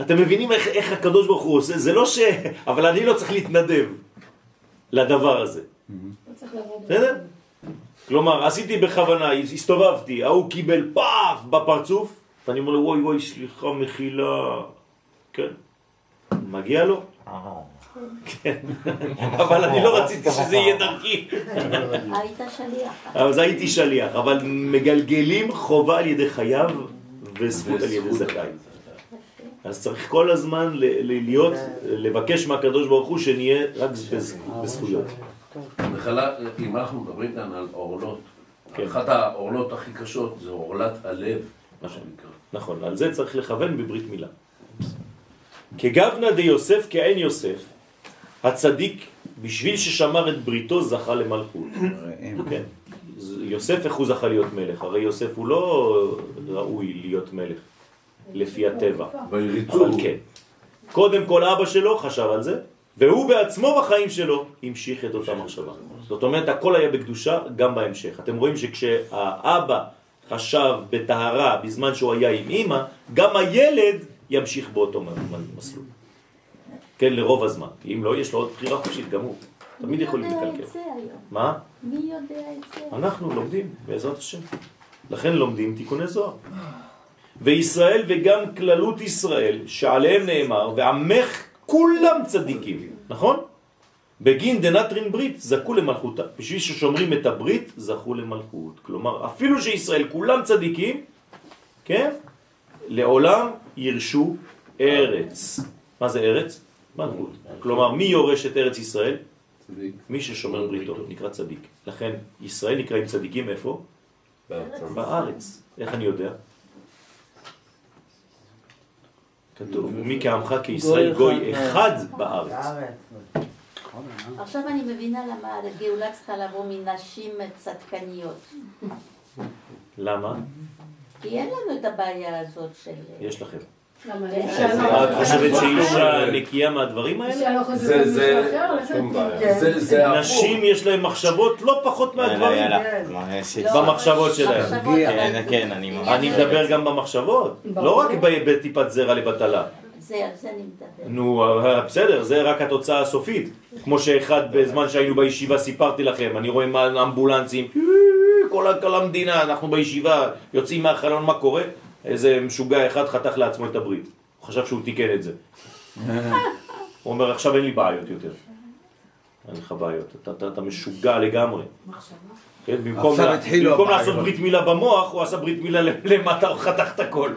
אתם מבינים איך הקדוש ברוך הוא עושה? זה לא ש... אבל אני לא צריך להתנדב לדבר הזה. בסדר? כלומר, עשיתי בכוונה, הסתובבתי, ההוא קיבל פאף בפרצוף, ואני אומר לו, וואי, סליחה, מחילה. כן. מגיע לו? כן. אבל אני לא רציתי שזה יהיה דרכי. היית שליח. אז הייתי שליח, אבל מגלגלים חובה על ידי חייו וזכות על ידי זכאי. אז צריך כל הזמן לבקש מהקדוש ברוך הוא שנהיה רק בזכויות. אם אנחנו מדברים כאן על אורלות, אחת האורלות הכי קשות זה אורלת הלב, מה שנקרא. נכון, על זה צריך לכוון בברית מילה. כגוונה די יוסף כעין יוסף, הצדיק בשביל ששמר את בריתו זכה למלכות. כן. יוסף איך הוא זכה להיות מלך? הרי יוסף הוא לא ראוי להיות מלך לפי הטבע. אבל כן. קודם כל אבא שלו חשב על זה, והוא בעצמו בחיים שלו המשיך את אותה מחשבה. זאת אומרת, הכל היה בקדושה גם בהמשך. אתם רואים שכשהאבא חשב בטהרה בזמן שהוא היה עם אמא, גם הילד ימשיך באותו מסלול. כן, לרוב הזמן. אם לא, יש לו עוד בחירה חופשית גם הוא. תמיד יכולים לקלקל. מה? מי יודע את זה? אנחנו לומדים, בעזרת השם. לכן לומדים תיקוני זוהר. וישראל וגם כללות ישראל, שעליהם נאמר, ועמך כולם צדיקים. נכון? בגין דנטרין ברית זכו למלכותה. בשביל ששומרים את הברית זכו למלכות. כלומר, אפילו שישראל כולם צדיקים, כן? לעולם ירשו ארץ. מה זה ארץ? מלכות. כלומר, מי יורש את ארץ ישראל? צדיק. מי ששומר בריתו, נקרא צדיק. לכן, ישראל נקראים צדיקים איפה? בארץ. איך אני יודע? כתוב, מי כעמך כישראל גוי אחד בארץ. עכשיו אני מבינה למה הגאולה צריכה לבוא מנשים צדקניות. למה? כי אין לנו את הבעיה הזאת של... יש לכם. למה? את חושבת שאישה נקייה מהדברים האלה? זה נשים יש להם מחשבות לא פחות מהדברים. במחשבות שלהם. כן, אני מדבר גם במחשבות. לא רק בטיפת זרע לבטלה. זה, על זה אני מדבר. נו, בסדר, זה רק התוצאה הסופית. כמו שאחד בזמן שהיינו בישיבה סיפרתי לכם, אני רואה מה אמבולנסים, כל המדינה, אנחנו בישיבה, יוצאים מהחלון, מה קורה? איזה משוגע אחד חתך לעצמו את הברית. הוא חשב שהוא תיקן את זה. הוא אומר, עכשיו אין לי בעיות יותר. אין לך בעיות, אתה משוגע לגמרי. במקום לעשות ברית מילה במוח, הוא עשה ברית מילה למטה, הוא חתך את הכל.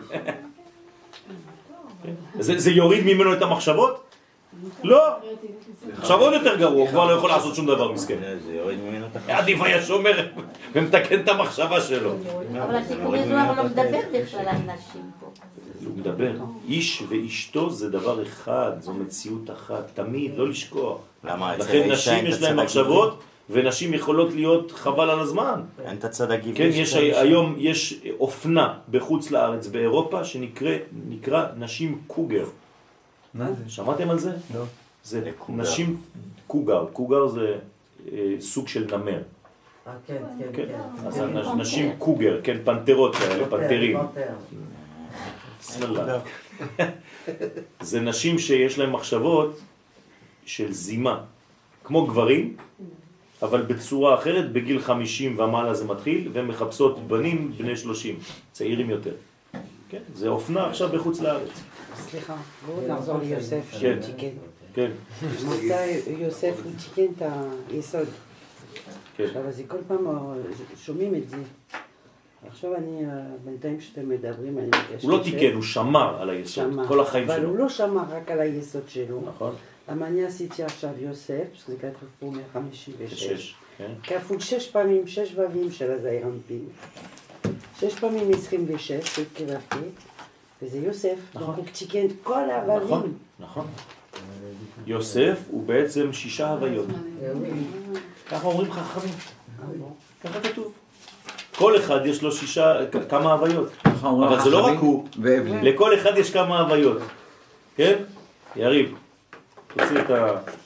זה יוריד ממנו את המחשבות? לא. עכשיו עוד יותר גרוע, הוא כבר לא יכול לעשות שום דבר מסכן. עדיף היה שומר ומתקן את המחשבה שלו. אבל התיקון הזוהר לא מדבר בכלל על נשים פה. הוא מדבר. איש ואשתו זה דבר אחד, זו מציאות אחת, תמיד, לא לשכוח. לכן נשים יש להם מחשבות, ונשים יכולות להיות חבל על הזמן. אין את הצד הגיווי. כן, היום יש אופנה בחוץ לארץ, באירופה, שנקרא נשים קוגר. מה זה? שמעתם על זה? לא. זה נשים קוגר. קוגר זה סוג של נמר. כן. אז נשים קוגר, כן, פנתרות כאלה, פנתרים. סללה. זה נשים שיש להם מחשבות של זימה, כמו גברים, אבל בצורה אחרת, בגיל 50 ומעלה זה מתחיל, ומחפשות בנים בני 30, צעירים יותר. כן, זה אופנה עכשיו בחוץ לארץ. סליחה, בואו נחזור ליוסף כן, שהוא תיקן. כן. מתי יוסף הוא תיקן את היסוד. כן. עכשיו, אז כל פעם שומעים את זה. עכשיו אני, בינתיים שאתם מדברים, אני מבקש... הוא לא תיקן, הוא שמר על היסוד, כל החיים שלו. אבל הוא לא שמר רק על היסוד שלו. נכון. למה אני עשיתי עכשיו יוסף, שזה כתוב פה 156, כן. כפול 6 פעמים, 6 שבבים של הזעיר אנפין. 6 פעמים 26, התקרבתי, וזה יוסף. נכון. הוא תיקן כל הבבים. נכון. יוסף הוא בעצם 6 הוויות. ככה אומרים חכמים. ככה כתוב. כל אחד יש לו 6, כמה הוויות. אבל זה לא רק הוא. לכל אחד יש כמה הוויות. כן? יריב, תוציא את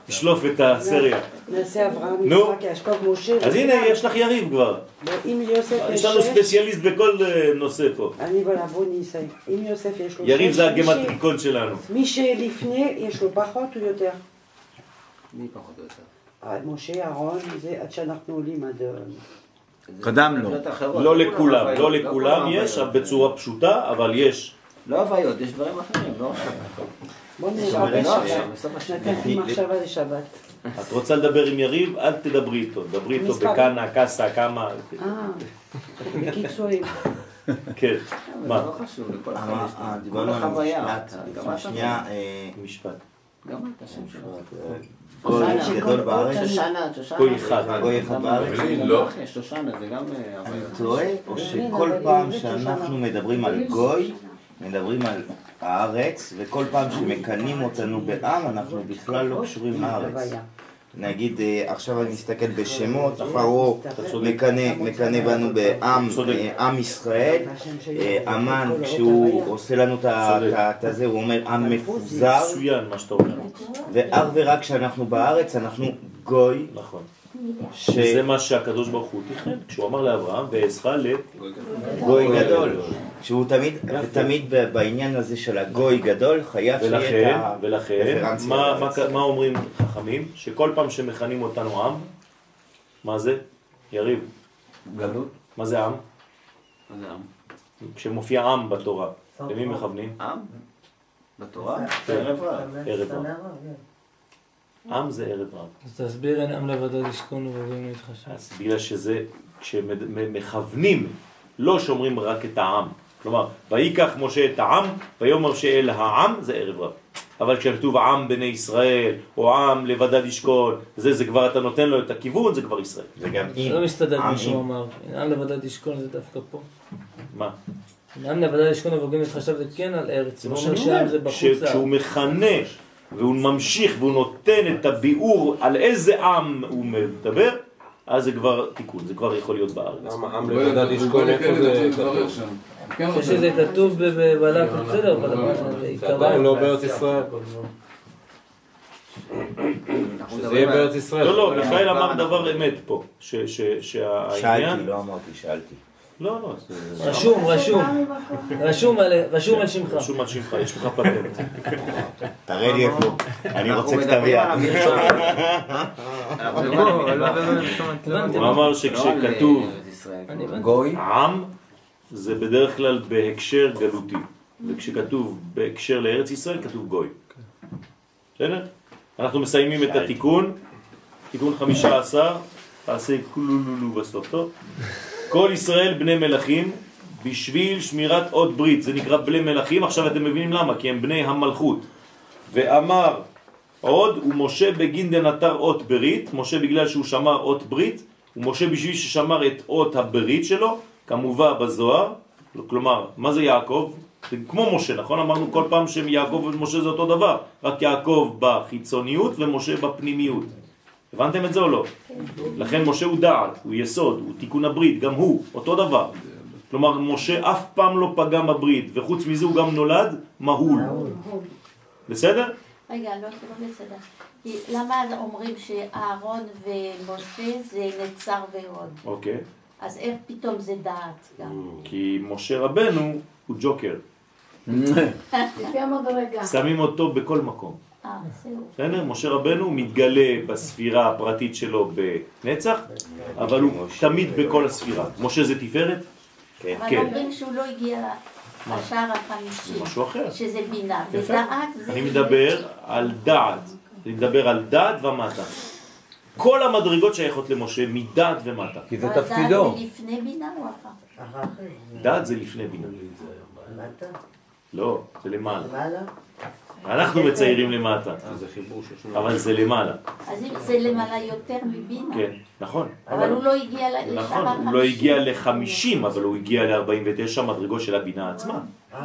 תשלוף את הסריה. נעשה אברהם, נו. יצחק, יעקב, משה. אז הנה, יש לך יריב כבר. אם ליוסף יש לנו ספציאליסט בכל נושא פה. אני בוא ניסה. אם יוסף יש לו... יריב זה הגמטריקון שלנו. מי שלפני יש לו פחות או יותר? מי פחות או יותר? משה, אהרון, זה עד שאנחנו עולים עד... קדם לו. לא לכולם, לא לכולם יש, בצורה פשוטה, אבל יש. לא הוויות, יש דברים אחרים, לא עכשיו. בוא נראה נתתי מחשבה לשבת. את רוצה לדבר עם יריב, אל תדברי איתו. דברי איתו בכנה, קסה, כמה... בקיצורים. כן, מה? לא חשוב, לכל אחד יש דיברנו על משפט, שנייה, משפט. גם את השם שלו. גוי גדול בארץ, גוי אחד בארץ, שושנה זה גם הוויות. טועה, או שכל פעם שאנחנו מדברים על גוי, מדברים על הארץ, וכל פעם שמקנים אותנו בעם, אנחנו בכלל לא קשורים לארץ. נגיד, עכשיו אני מסתכל בשמות, פרעה מקנה בנו בעם ישראל, אמן, כשהוא עושה לנו את זה, הוא אומר עם מפוזר, ואך ורק כשאנחנו בארץ, אנחנו גוי. נכון. זה מה שהקדוש ברוך הוא תכנן, כשהוא אמר לאברהם, ועזך לגוי גדול. שהוא תמיד בעניין הזה של הגוי גדול, חייב שיהיה את ולכן, מה אומרים חכמים? שכל פעם שמכנים אותנו עם, מה זה? יריב. גלות. מה זה עם? מה זה עם? כשמופיע עם בתורה, למי מכוונים? עם? בתורה? ערב רב. ערב רב. עם זה ערב רב. אז תסביר, אין עם לבדו לשכון ובאים להתחשב. אז בגלל שזה, כשמכוונים, לא שומרים רק את העם. כלומר, ויקח משה את העם, ויאמר שאל העם, זה ערב רב. אבל כשכתוב עם בני ישראל, או עם לבדד ישכון, זה כבר אתה נותן לו את הכיוון, זה כבר ישראל. זה גם עם. לא מסתדר מה שהוא אמר. עם לבדד ישכון זה דווקא פה. מה? עם לבדד ישכון ובאים להתחשב זה כן על ארץ. זה מה שאני אומר. כשהוא מכנה, והוא ממשיך והוא נותן את הביאור על איזה עם הוא מדבר, אז זה כבר תיקון, זה כבר יכול להיות בארץ. עם לבדד ישכון, איפה זה כתוב? שזה כתוב בבלק, בסדר, אבל זה עדיין לא בארץ ישראל. שזה יהיה בארץ ישראל. לא, מיכאל אמר דבר אמת פה, שהעניין... שאלתי, לא אמרתי, שאלתי. לא. רשום על שמך. רשום על שמך, יש לך פטנט. תראה לי איפה, אני רוצה כתב יד. הוא אמר שכשכתוב גוי, עם, זה בדרך כלל בהקשר גלותי. וכשכתוב בהקשר לארץ ישראל, כתוב גוי. בסדר? אנחנו מסיימים את התיקון. תיקון 15, תעשה כולולולו בסוף, טוב? כל ישראל בני מלכים בשביל שמירת עוד ברית, זה נקרא בני מלכים. עכשיו אתם מבינים למה, כי הם בני המלכות. ואמר עוד, ומשה בגין דנתר אות ברית, משה בגלל שהוא שמר אות ברית, ומשה בשביל ששמר את אות הברית שלו, כמובן בזוהר. כלומר, מה זה יעקב? זה כמו משה, נכון? אמרנו כל פעם שיעקב ומשה זה אותו דבר, רק יעקב בחיצוניות ומשה בפנימיות. הבנתם את זה או לא? לכן משה הוא דעת, הוא יסוד, הוא תיקון הברית, גם הוא, אותו דבר. כלומר, משה אף פעם לא פגם בברית, וחוץ מזה הוא גם נולד מהול. בסדר? רגע, לא בסדר. למה אומרים שאהרון ומשה זה נצר והוד? אוקיי. אז איך פתאום זה דעת גם? כי משה רבנו הוא ג'וקר. לפי המדרגה. שמים אותו בכל מקום. בסדר. משה רבנו מתגלה בספירה הפרטית שלו בנצח, אבל הוא תמיד בכל הספירה. משה זה תפארת? אבל אומרים שהוא לא הגיע לשער החמישי. זה משהו אחר. שזה בינה. ודעת זה... אני מדבר על דעת. אני מדבר על דעת ומטה. כל המדרגות שייכות למשה מדעת ומטה. כי זה תפקידו. דעת זה לפני בינה או אחר? דעת זה לפני בינה. למטה? לא, זה למעלה. למעלה? אנחנו מציירים למטה, אבל זה למעלה. אז זה למעלה יותר מבינה. כן, נכון. אבל הוא לא הגיע לשער נכון, החמישי. הוא לא הגיע ל-50, אבל הוא הגיע ל-49 מדרגות של הבינה עצמה.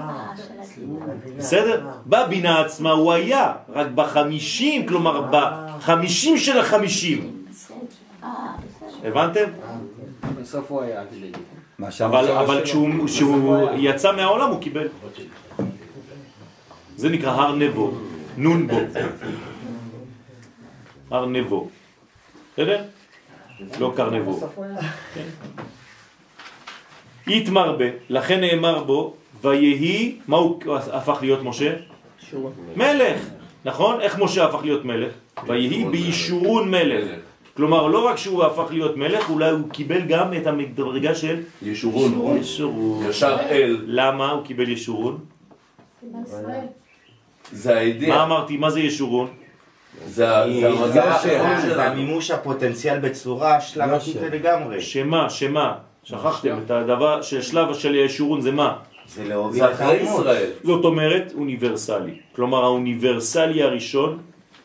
בסדר? בבינה עצמה הוא היה, רק ב-50, כלומר ב-50 של ה-50. הבנתם? בסוף הוא היה. אבל כשהוא יצא מהעולם הוא קיבל. זה נקרא הר נבו, נון בו. ארנבו. בסדר? לא קרנבו. יתמרבה, לכן נאמר בו, ויהי, מה הוא הפך להיות משה? מלך. נכון? איך משה הפך להיות מלך? ויהי בישורון מלך. כלומר, לא רק שהוא הפך להיות מלך, אולי הוא קיבל גם את המדרגה של ישורון. ישר אל. למה הוא קיבל ישורון? זה הידיע. מה אמרתי? מה זה ישורון? זה המימוש הפוטנציאל בצורה שלבתית לגמרי. שמה? שכחתם את הדבר של שלב של ישורון זה מה? זה להוביל את האומות. זאת אומרת אוניברסלי. כלומר האוניברסלי הראשון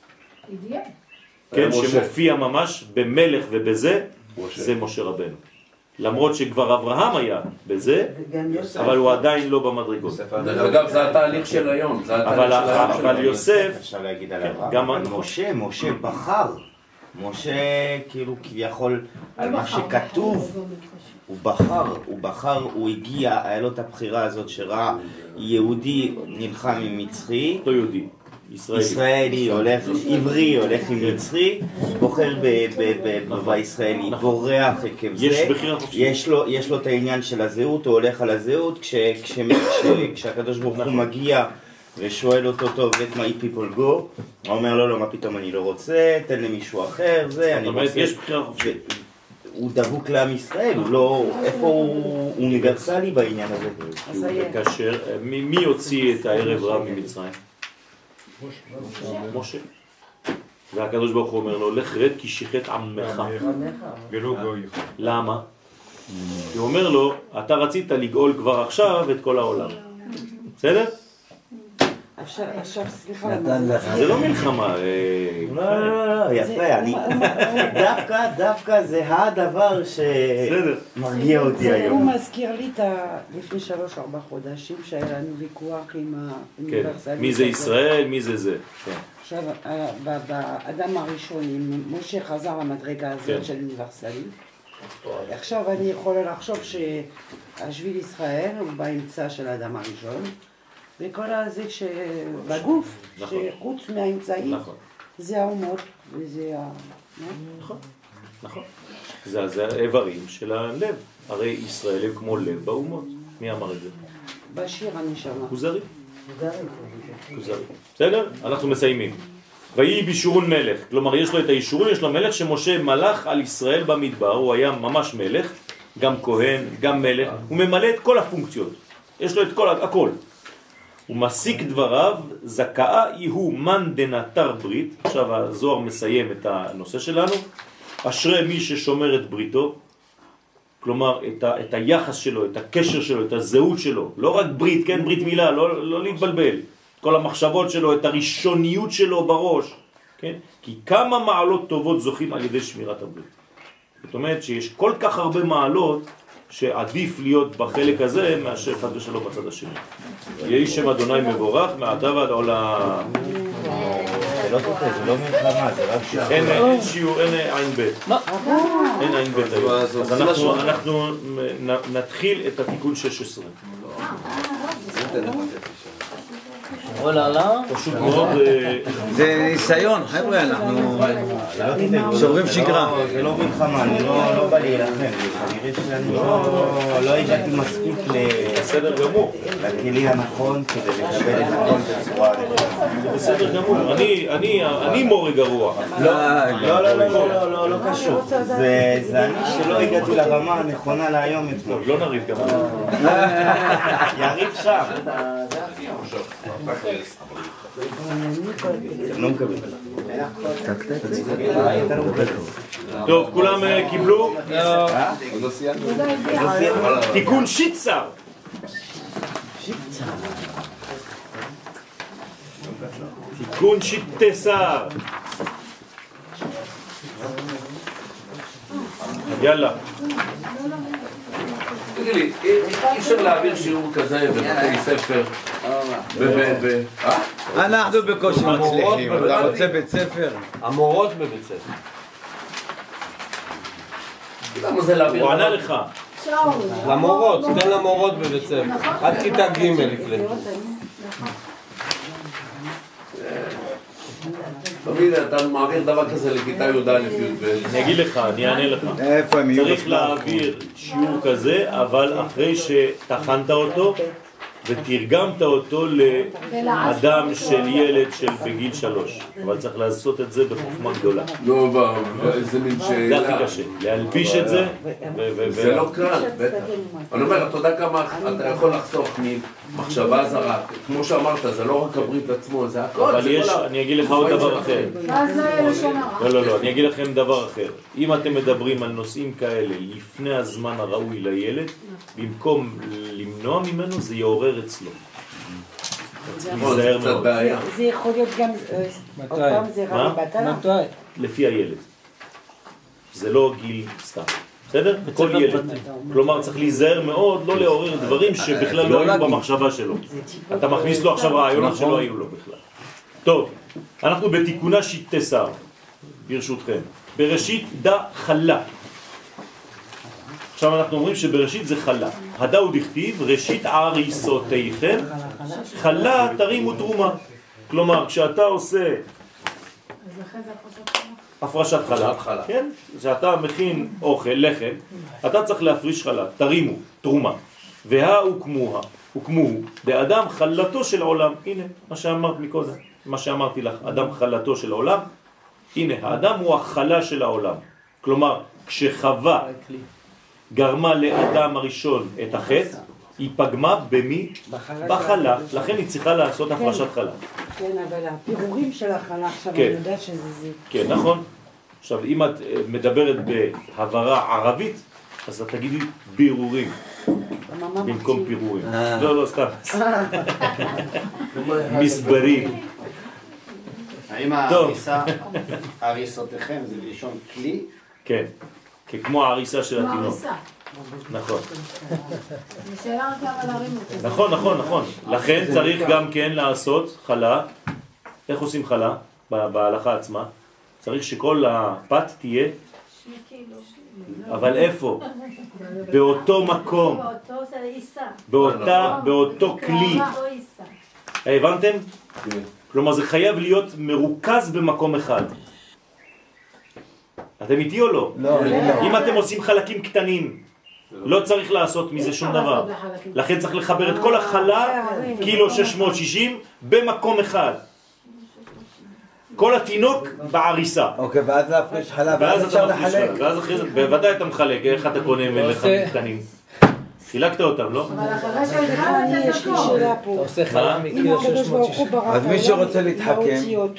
כן, שמופיע ממש במלך ובזה, זה משה רבנו. למרות שכבר אברהם היה בזה, אבל הוא עדיין לא במדרגות. אגב, זה התהליך של היום. אבל יוסף, אפשר להגיד על אברהם, אבל משה בחר. משה כאילו כביכול על מה שכתוב, הוא בחר, הוא הגיע, היה לו את הבחירה הזאת שראה יהודי נלחם עם מצרי, לא יהודי, ישראלי הולך, עברי הולך עם מצרי, בוחר בישראלי, בורח עקב זה, יש לו את העניין של הזהות, הוא הולך על הזהות, כשהקדוש ברוך הוא מגיע ושואל אותו, טוב, let my people go, הוא אומר, לא, מה פתאום אני לא רוצה, תן למישהו אחר, זה, אני רוצה. יש בחירה חופשית. הוא דבוק לעם ישראל, הוא לא, איפה הוא אוניברסלי בעניין הזה? כאשר, מי הוציא את הערב רב ממצרים? משה. והקדוש ברוך הוא אומר לו, לך רד כי שיחת עמך. למה? הוא אומר לו, אתה רצית לגאול כבר עכשיו את כל העולם. בסדר? עכשיו, סליחה. זה לא מלחמה. לא, יפה. דווקא זה הדבר שמרגיע אותי היום. הוא מזכיר לי לפני 3-4 חודשים שהיה לנו ויכוח עם האוניברסליות. מי זה ישראל, מי זה זה. עכשיו, באדם הראשון, אם משה חזר למדרגה הזאת של אוניברסליות, עכשיו אני יכולה לחשוב שהשביל ישראל הוא באמצע של האדם הראשון, וכל הזה שבגוף, שחוץ מהאמצעי, זה האומות וזה ה... נכון. זה האיברים של הלב. הרי ישראל הם כמו לב באומות. מי אמר את זה? בשיר אני שמע. כוזרי. בסדר? אנחנו מסיימים. ויהי בישורון מלך. כלומר, יש לו את הישורון, יש לו מלך שמשה מלך על ישראל במדבר. הוא היה ממש מלך, גם כהן, גם מלך. הוא ממלא את כל הפונקציות. יש לו את כל, הכל. הוא מסיק דבריו, זכאה יהו מן דנטר ברית. עכשיו הזוהר מסיים את הנושא שלנו. אשרי מי ששומר את בריתו, כלומר את היחס שלו, את הקשר שלו, את הזהות שלו. לא רק ברית, כן, ברית מילה, לא להתבלבל. כל המחשבות שלו, את הראשוניות שלו בראש. כן? כי כמה מעלות טובות זוכים על ידי שמירת הברית. זאת אומרת שיש כל כך הרבה מעלות, שעדיף להיות בחלק הזה מאשר חד ושלום בצד השני. יהי שם אדוני מבורך מעתה ועד עולם. זה לא תוקע, זה לא מלחמה, זה רק שיעור. אין שיעור, אין עין בית. אין עין בית היום. אז אנחנו נתחיל את התיקון 16. פשוט מאוד... זה ניסיון, חבר'ה, אנחנו שוברים שגרה. זה לא מלחמה, אני לא בא להילחם, כנראה שאני לא הגעתי מספיק בסדר גמור. לכלי הנכון כדי לקבל את הכל בצורה נכונה. זה בסדר גמור, אני מורה גרוע. לא קשור. זה אני שלא הגעתי לרמה הנכונה להיום אתמול. לא נריב גם. יריב שם. לא מקבל. טוב, כולם קיבלו? תיקון שיצר. תיקון שיטסר. יאללה. תגיד לי, אי אפשר להעביר שיעור כזה בבתי ספר? אנחנו בקושי מצליחים, אתה רוצה בית ספר? המורות בבית ספר. למה זה להעביר? הוא ענה לך. למורות, תן למורות בבית ספר. עד כיתה ג' יקלט. תמיד אתה מעביר דבר כזה לכיתה י"א י"ב. אני אגיד לך, אני אענה לך. איפה הם יהיו? צריך להעביר שיעור כזה, אבל אחרי שתכנת אותו ותרגמת אותו לאדם של ילד של בגיל 3. אבל צריך לעשות את זה בחוכמה גדולה. לא, איזה מין שאלה. זה הכי קשה, להלביש את זה. זה לא קל, בטח. אני אומר, אתה יודע כמה אתה יכול לחסוך ממחשבה זרה. כמו שאמרת, זה לא רק הברית עצמו, זה הכל. אבל יש, אני אגיד לך עוד דבר אחר. ואז לא יהיה לשון הרע. לא, אני אגיד לכם דבר אחר. אם אתם מדברים על נושאים כאלה לפני הזמן הראוי לילד, במקום למנוע ממנו, זה יעורר אצלו. זה יכול להיות גם, עוד פעם זה רע בטלה. לפי הילד. זה לא גיל סתם. בסדר? כל ילד. כלומר צריך להיזהר מאוד, לא לעורר דברים שבכלל לא היו במחשבה שלו. אתה מכניס לו עכשיו רעיונות שלא היו לו בכלל. טוב, אנחנו בתיקונה שיטסר, ברשותכם. בראשית דה חלה. עכשיו אנחנו אומרים שבראשית זה חלה. הדא הוא דכתיב, ראשית עריסותיכם, חלה תרימו תרומה. כלומר, כשאתה עושה הפרשת חלה, כן? כשאתה מכין אוכל, לחם, אתה צריך להפריש חלה, תרימו, תרומה. הוקמו, באדם חלתו של העולם. הנה, מה שאמרת מקודם, מה שאמרתי לך, אדם חלתו של העולם. הנה, האדם הוא החלה של העולם. כלומר, כשחווה גרמה לאדם הראשון את החטא, היא פגמה במי? בחלה. לכן היא צריכה לעשות הפרשת חלה. כן, אבל הפירורים של החלה עכשיו אני יודע שזה זה. כן, נכון. עכשיו, אם את מדברת בהברה ערבית, אז את תגידי בירורים. במקום פירורים. לא, סתם. מסברים. האם הריסותיכם זה בלשון כלי? כן. כמו העריסה של התינוק. נכון. זה שאלה רק למה להרים אותו. נכון. לכן צריך גם כן לעשות חלה. איך עושים חלה? בהלכה עצמה. צריך שכל הפת תהיה. אבל איפה? באותו מקום. באותו כלי. הבנתם? כלומר זה חייב להיות מרוכז במקום אחד. אתם איתי או לא? לא. אם אתם עושים חלקים קטנים, לא צריך לעשות מזה שום דבר. לכן צריך לחבר את כל החלה, קילו 660, במקום אחד. כל התינוק בעריסה. אוקיי, ואז להפריש חלה, ואז אפשר לחלק. ואז אחרי זה, בוודאי אתה מחלק, איך אתה קונה מלחמים קטנים? חילקת אותם, לא? אבל אחרי שהתחלת יש לי שאלה פה. אתה עושה חלה מקיר 660. אז מי שרוצה להתחכם,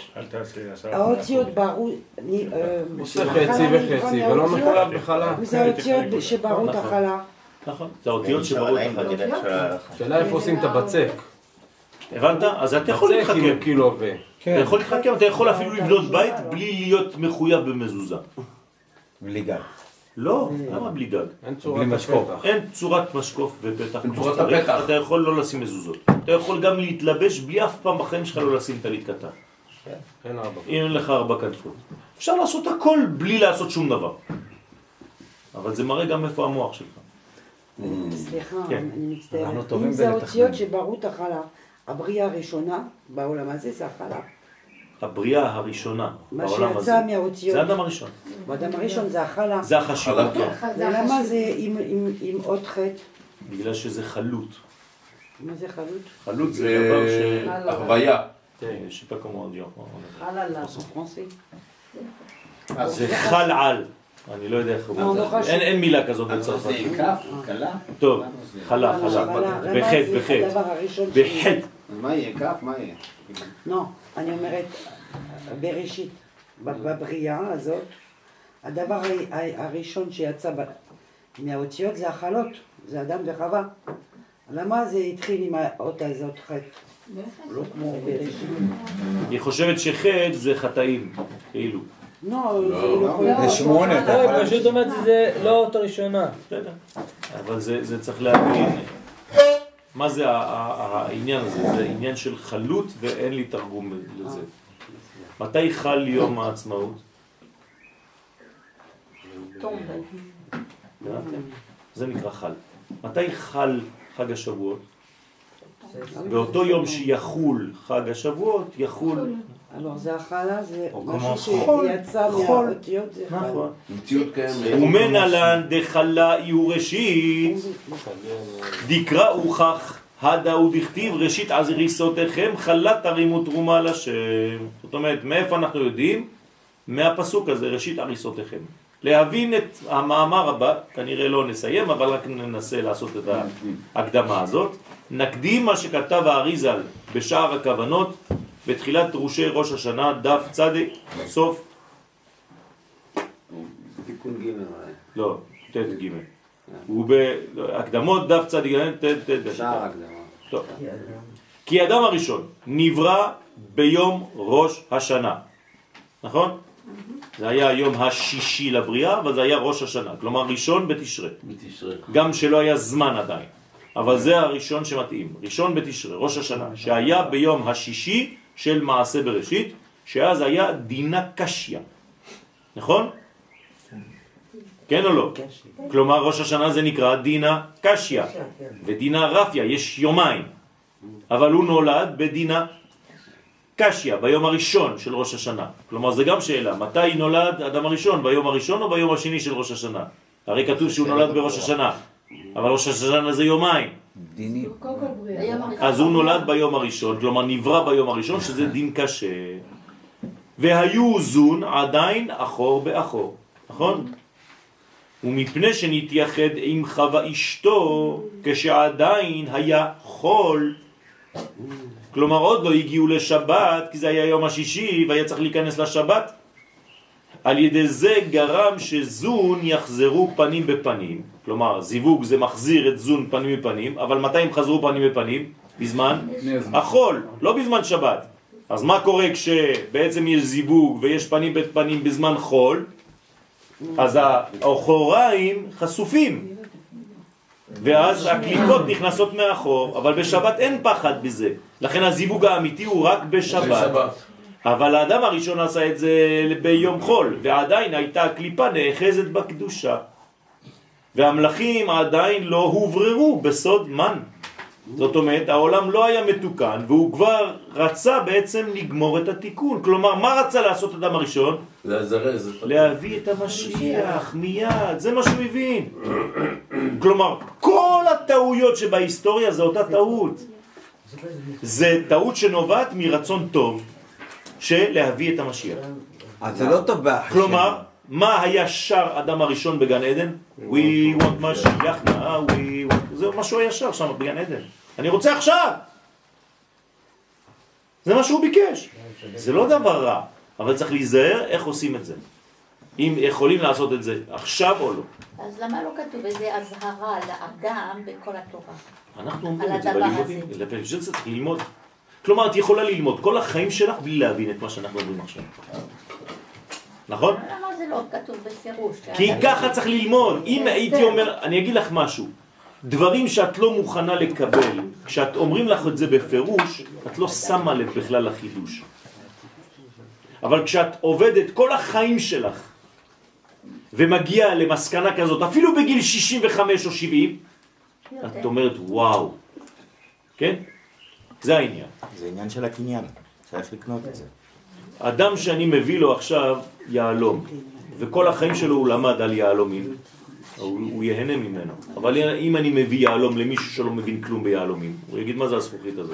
האותיות ברו... עושה חצי וחצי, ולא מחולק בחלה. זה האותיות שברו את החלה. נכון, זה האותיות שברו את החלה. שאלה איפה עושים את הבצק. הבנת? אז אתה יכול להתחכם. קילו אתה יכול להתחכם, אתה יכול אפילו לבנות בית בלי להיות מחויב במזוזה. בלי גג. לא, למה בלי גג? בלי משקוף. אין צורת משקוף ופתח. אין צורת הפתח. אתה יכול לא לשים מזוזות. אתה יכול גם להתלבש בלי אף פעם בחיים שלך לא לשים טלית קטן. אין לך 4 כנפות. אפשר לעשות הכל בלי לעשות שום דבר. אבל זה מראה גם איפה המוח שלך. סליחה, אני מצטערת. אם זה האותיות שברו את החלה, הבריאה הראשונה בעולם הזה זה החלה. הבריאה הראשונה בעולם הזה. מה שיצא מהאותיות. זה האדם הראשון. האדם הראשון זה החלה. זה החשיבות. ולמה זה עם עוד חטא? בגלל שזה חלות. מה זה חלות? חלות זה דבר ש... הרוויה. je sais pas comment on dit en français. זה חל על. אני לא יודע איך הוא... אין מילה כזאת בצרפת. זה כף, קלה? טוב, חלה. בחט. בחט. מה יהיה? כף? מה יהיה? לא, אני אומרת, בראשית, בבריאה הזאת, הדבר הראשון שיצא מהאותיות זה החלות, זה אדם וחווה. למה זה התחיל עם האות הזאת חטא? לא כמו בראשית. היא חושבת שחטא זה חטאים, כאילו. לא, זה 8. לא, פשוט אומרת שזה לא האות הראשונה. אבל זה צריך להבין. מה זה העניין הזה? זה עניין של חלות ואין לי תרגום לזה. מתי חל יום העצמאות? זה נקרא חל. מתי חל חג השבועות? באותו יום שיחול חג השבועות, יחול alors זה החלה, זה או משהו כמו שיצא חול. מהאותיות, זה חלה. נכון. מציאות קיימת. ומנהלן דחלה יהיו ראשית, דקרא הוכח, הדה ודכתיב ראשית עזריסותיכם חלה תרימו תרומה לשם. זאת אומרת, מאיפה אנחנו יודעים? מהפסוק הזה, ראשית עריסותיכם. להבין את המאמר הבא, כנראה לא נסיים, אבל רק ננסה לעשות את ההקדמה הזאת. נקדים מה שכתב האריזל בשער הכוונות, בתחילת דרושי ראש השנה, דף צדק, סוף. תיקון ג' לא, ת' ג'. הוא בהקדמות דף צדק, ת'. שער הקדמה. טוב. כי אדם הראשון נברא ביום ראש השנה. נכון? זה היה היום השישי לבריאה, אבל זה היה ראש השנה. כלומר, ראשון בתשרי. גם שלא היה זמן עדיין. אבל זה הראשון שמתאים. ראשון בתשרי, ראש השנה. שהיה ביום השישי של מעשה בראשית, שאז היה דינה קשיה. נכון? כן או לא? כלומר, ראש השנה זה נקרא דינה קשיה. ודינה רפיה, יש יומיים. אבל הוא נולד בדינה קשיה, ביום הראשון של ראש השנה. כלומר, זה גם שאלה, מתי נולד אדם הראשון? ביום הראשון או ביום השני של ראש השנה? הרי כתוב שהוא נולד בראש השנה, אבל ראש השנה זה יומיים. אז הוא נולד ביום הראשון, כלומר נברא ביום הראשון, שזה דין קשה. והיו זון עדיין אחור באחור, נכון? ומפני שנתייחד עם חווה אשתו, כשעדיין היה חול, כלומר עוד לא הגיעו לשבת, כי זה היה יום השישי והיה צריך להיכנס לשבת, על ידי זה גרם שזון יחזרו פנים בפנים. כלומר, זיווג זה מחזיר את זון פנים בפנים, אבל מתי הם חזרו פנים בפנים? בזמן החול, לא בזמן שבת. אז מה קורה כשבעצם יש זיווג ויש פנים בפנים בזמן חול? אז האחוריים חשופים, ואז הקליפות נכנסות מאחור, אבל בשבת אין פחד בזה. לכן הזיווג האמיתי הוא רק בשבת. אבל האדם הראשון עשה את זה ביום חול, ועדיין הייתה הקליפה נאחזת בקדושה. והמלאכים עדיין לא הובררו בסוד מן. זאת אומרת, העולם לא היה מתוקן, והוא כבר רצה בעצם לגמור את התיקון. כלומר, מה רצה לעשות אדם הראשון? להביא את המשיח מיד, זה מה שהוא הבין. כלומר, כל הטעויות שבהיסטוריה זה אותה טעות. זה טעות שנובעת מרצון טוב של להביא את המשיח. אז זה לא טוב באחר. כלומר, מה היה שר אדם הראשון בגן עדן? We want משיח now, זה מה שהוא היה שר שם בגן עדן. אני רוצה עכשיו. זה מה שהוא ביקש. זה לא דבר רע, אבל צריך להיזהר איך עושים את זה. אם יכולים לעשות את זה עכשיו או לא. אז למה לא כתוב איזה הזהרה לאדם בכל התורה? אנחנו אומרים את זה בלימודים. בשביל זה צריך ללמוד. כלומר, את יכולה ללמוד כל החיים שלך בלי להבין את מה שאנחנו אומרים עכשיו. נכון? למה זה לא כתוב בפירוש? כי ככה צריך ללמוד. אם הייתי אומר, אני אגיד לך משהו. דברים שאת לא מוכנה לקבל, כשאת אומרים לך את זה בפירוש, את לא שמה לב בכלל לחידוש. אבל כשאת עובדת כל החיים שלך, ומגיעה למסקנה כזאת, אפילו בגיל 65 או 70, את אומרת וואו. כן? זה העניין. זה עניין של הקניין, צריך לקנות את זה. אדם שאני מביא לו עכשיו יעלום, וכל החיים שלו הוא למד על יעלומים, הוא יהנה ממנו. אבל אם אני מביא יעלום למישהו שלא מבין כלום ביעלומים, הוא יגיד מה זה הזכוכית הזאת.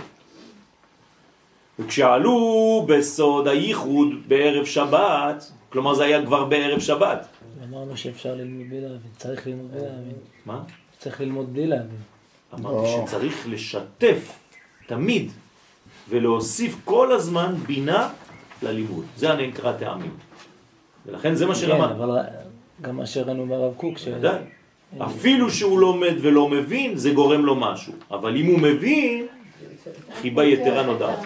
וכשעלו בסוד הייחוד בערב שבת, כלומר זה היה כבר בערב שבת. אמרנו שאפשר ללמוד בלי להבין, צריך ללמוד בלי להבין. מה? צריך ללמוד בלי להבין. אמרתי שצריך לשתף תמיד ולהוסיף כל הזמן בינה ללימוד. זה אני נקרא טעמים. ולכן זה מה שלמד. כן, אבל גם מה שראינו ברב קוק. ודאי. אפילו שהוא לומד ולא מבין, זה גורם לו משהו. אבל אם הוא מבין, חיבה יתרה נודעת.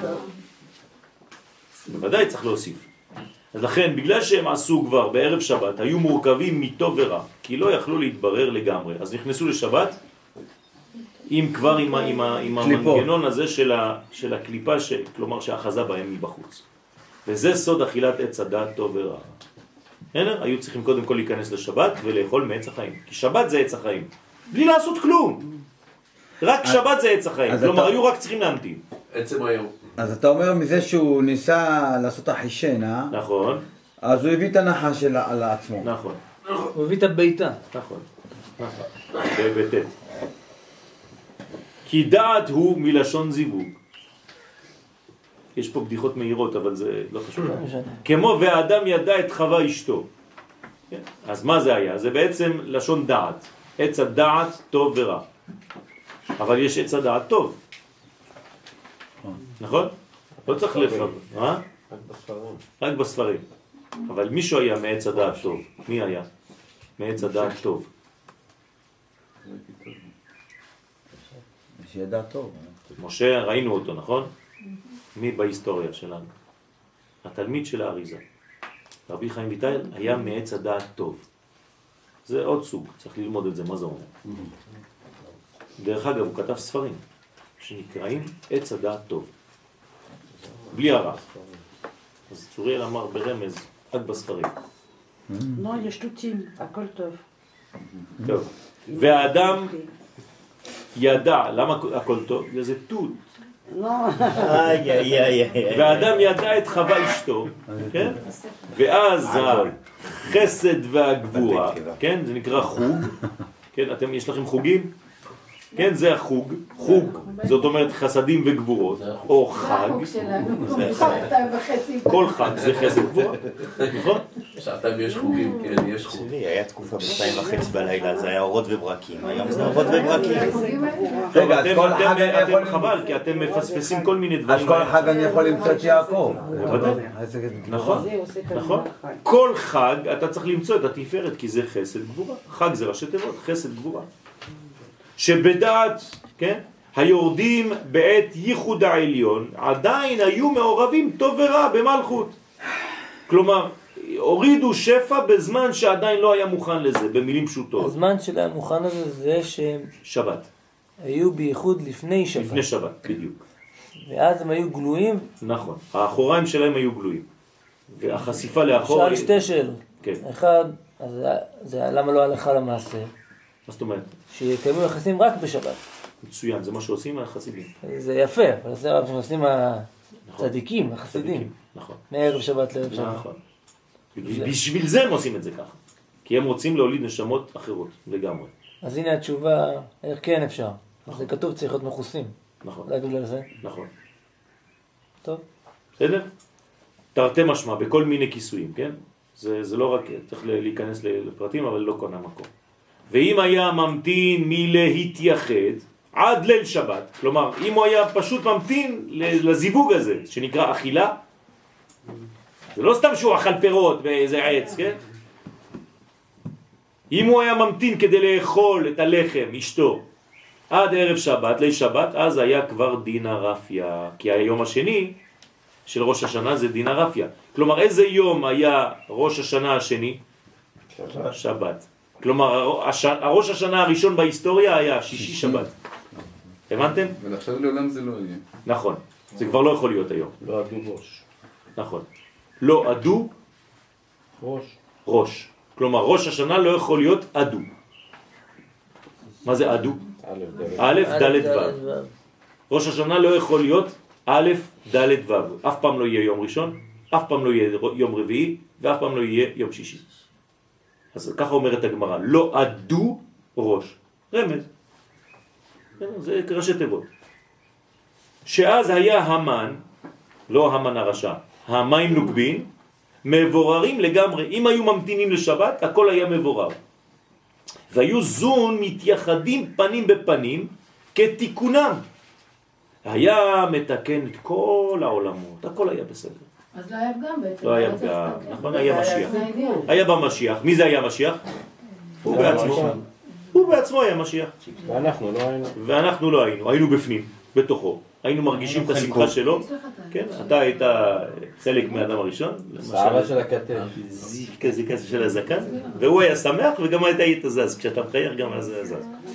בוודאי צריך להוסיף. אז לכן, בגלל שהם עשו כבר בערב שבת, היו מורכבים מטוב ורע, כי לא יכלו להתברר לגמרי. אז נכנסו לשבת, כבר עם המנגנון הזה של הקליפה, כלומר שהאחזה בהם מבחוץ. וזה סוד אכילת עץ הדעת טוב ורע. היו צריכים קודם כל להיכנס לשבת ולאכול מעץ החיים. כי שבת זה עץ החיים. בלי לעשות כלום. רק שבת זה עץ החיים. כלומר, היו רק צריכים להמתין. עצם היום. אז אתה אומר מזה שהוא ניסה לעשות החישן, נכון. אז הוא הביא את הנחש על עצמו. נכון. הוא הביא את הביתה. נכון. בבטט. כי דעת הוא מלשון זיווג. יש פה בדיחות מהירות, אבל זה לא חשוב. כמו והאדם ידע את חווה אשתו. אז מה זה היה? זה בעצם לשון דעת. עץ הדעת טוב ורע. אבל יש עץ הדעת טוב. נכון? לא צריך לחבר. רק בספרים. רק בספרים. אבל מישהו היה מעץ הדעת טוב. מי היה? מעץ הדעת טוב. שידע טוב. משה, ראינו אותו, נכון? מי בהיסטוריה שלנו? התלמיד של האריזה. רבי חיים ויטל היה מעץ הדעת טוב. זה עוד סוג, צריך ללמוד את זה, מה זה אומר. דרך אגב, הוא כתב ספרים שנקראים עץ הדעת טוב. בלי הרע. אז צוריאל אמר ברמז, רק בספרים. לא, יש תותים, הכל טוב. טוב. והאדם ידע, למה הכל טוב? זה תות. לא. והאדם ידע את חווה אשתו, כן? ואז החסד והגבורה, כן? זה נקרא חוג, כן? יש לכם חוגים? כן, זה החוג, חוג, זאת אומרת חסדים וגבורות, או חג, כל חג זה חסד וגבורה, נכון? שעתיים יש חוגים, כן, יש חוג. היה תקופה ב2:30 בלילה, זה היה אורות וברקים, היום זה אורות וברקים. רגע, אז כל חג אני יכול... אתם חבל, כי אתם מפספסים כל מיני דברים. אז כל חג אני יכול למצוא את יעקב. נכון, נכון. כל חג אתה צריך למצוא את התפארת, כי זה חסד גבורה. חג זה ראשי תיבות, חסד גבורה. שבדעת, כן, היורדים בעת ייחוד העליון עדיין היו מעורבים טוב ורע במלכות. כלומר, הורידו שפע בזמן שעדיין לא היה מוכן לזה, במילים פשוטות. הזמן שלה מוכן לזה זה שהם... שבת. היו בייחוד לפני שבת. לפני שבת, בדיוק. ואז הם היו גלויים. נכון, האחוריים שלהם היו גלויים. והחשיפה לאחור... שאל שתי שאלות. כן. אחד, אז זה למה לא הלכה למעשה? מה זאת אומרת? שיקיימו יחסים רק בשבת. מצוין, זה מה שעושים החסידים. זה יפה, אבל זה מה שעושים הצדיקים, החסידים. נכון. מערב שבת לערב שבת. נכון. בשביל זה הם עושים את זה ככה. כי הם רוצים להוליד נשמות אחרות לגמרי. אז הנה התשובה, כן אפשר. זה כתוב צריך להיות מחוסים. נכון. להגיד לזה. נכון. טוב. בסדר? תרתי משמע, בכל מיני כיסויים, כן? זה לא רק, צריך להיכנס לפרטים, אבל לא קונה מקום. ואם היה ממתין מלהתייחד עד ליל שבת, כלומר, אם הוא היה פשוט ממתין לזיווג הזה, שנקרא אכילה, זה לא סתם שהוא אכל פירות באיזה עץ, כן? אם הוא היה ממתין כדי לאכול את הלחם, אשתו, עד ערב שבת, ליל שבת, אז היה כבר דין הרפיה, כי היום השני של ראש השנה זה דין הרפיה. כלומר, איזה יום היה ראש השנה השני? שבת. שבת. כלומר, הראש השנה הראשון בהיסטוריה היה שישי שבת. הבנתם? ולעכשיו לעולם זה לא יהיה. נכון. זה כבר לא יכול להיות היום. לא עדו ראש. נכון. לא עדו ראש. כלומר, ראש השנה לא יכול להיות עדו. מה זה עדו? א', ד', ו'. ראש השנה לא יכול להיות א', ד', ו'. אף פעם לא יהיה יום ראשון, אף פעם לא יהיה יום רביעי, ואף פעם לא יהיה יום שישי. אז ככה אומרת הגמרא, לא עדו ראש. רמז. זה ראשי תיבות. שאז היה המן, לא המן הרשע, המים נוגבין, מבוררים לגמרי. אם היו ממתינים לשבת, הכל היה מבורר. והיו זון מתייחדים פנים בפנים כתיקונם. היה מתקן את כל העולמות, הכל היה בסדר. אז לא היה פגם בעצם. לא היה פגם, נכון, היה משיח. היה במשיח. מי זה היה משיח? הוא בעצמו. הוא בעצמו היה משיח. ואנחנו לא היינו. ואנחנו לא היינו, היינו בפנים, בתוכו. היינו מרגישים את השמחה שלו. כן, אתה היית חלק מהאדם הראשון. שערה של הכתב. זיף כזה של הזקן. והוא היה שמח וגם אתה היית זז. כשאתה מחייך גם אז היה זז.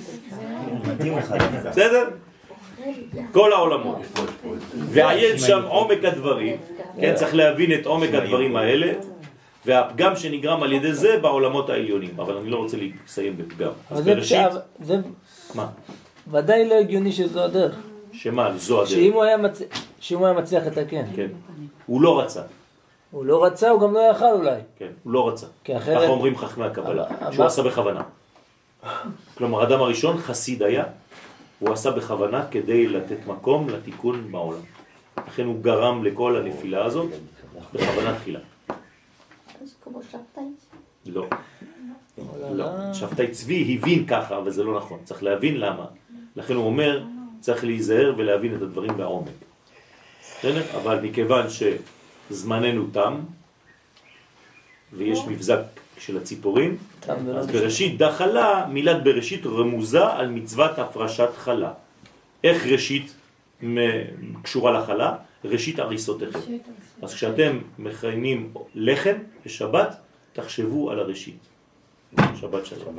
בסדר? כל העולמות. ועיין שם עומק הדברים. כן, צריך להבין את עומק הדברים האלה. והפגם שנגרם על ידי זה בעולמות העליונים. אבל אני לא רוצה לסיים בפגם. אבל זה... מה? ודאי לא הגיוני שזו הדרך. שמה, זו הדרך. שאם הוא היה מצליח לתקן. כן. הוא לא רצה. הוא לא רצה, הוא גם לא יכל אולי. כן, הוא לא רצה. כי אחרת... ככה אומרים חכמי הקבלה, שהוא עשה בכוונה. כלומר, האדם הראשון חסיד היה, הוא עשה בכוונה כדי לתת מקום לתיקון בעולם. לכן הוא גרם לכל הנפילה הזאת בכוונה תחילה. אז כמו שבתאי? לא. לא. שבתאי צבי הבין ככה, אבל זה לא נכון. צריך להבין למה. לכן הוא אומר, צריך להיזהר ולהבין את הדברים בעומק. אבל מכיוון שזמננו תם, ויש מבזק של הציפורים, אז בראשית דחלה, מילת בראשית רמוזה על מצוות הפרשת חלה. איך ראשית קשורה לחלה? ראשית אריסותיכם. אז כשאתם מכיינים לחם בשבת, תחשבו על הראשית. שבת שלום.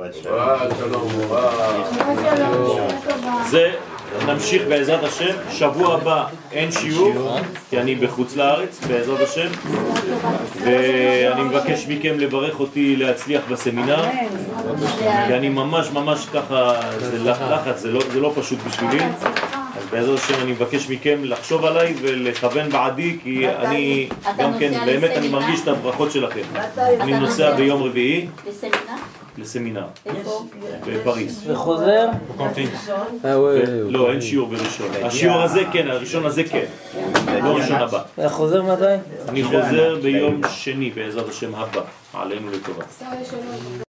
זה נמשיך בעזרת השם. שבוע הבא אין שיעור, כי אני בחוץ לארץ בעזרת השם, ואני מבקש מכם לברך אותי להצליח בסמינר, כי אני ממש ככה, זה לחץ, זה לא פשוט בשבילי. אז בעזרת השם אני מבקש מכם לחשוב עליי ולכוון בעדי, כי אני גם כן באמת אני מרגיש את הברכות שלכם. אני נוסע ביום רביעי לסמינר בפריז. וחוזר? לא, אין שיעור בראשון. השיעור הזה כן, הראשון הזה כן, לא ראשון הבא. וחוזר מתי? אני חוזר ביום שני בעזרת השם הבא, עלינו לטובה.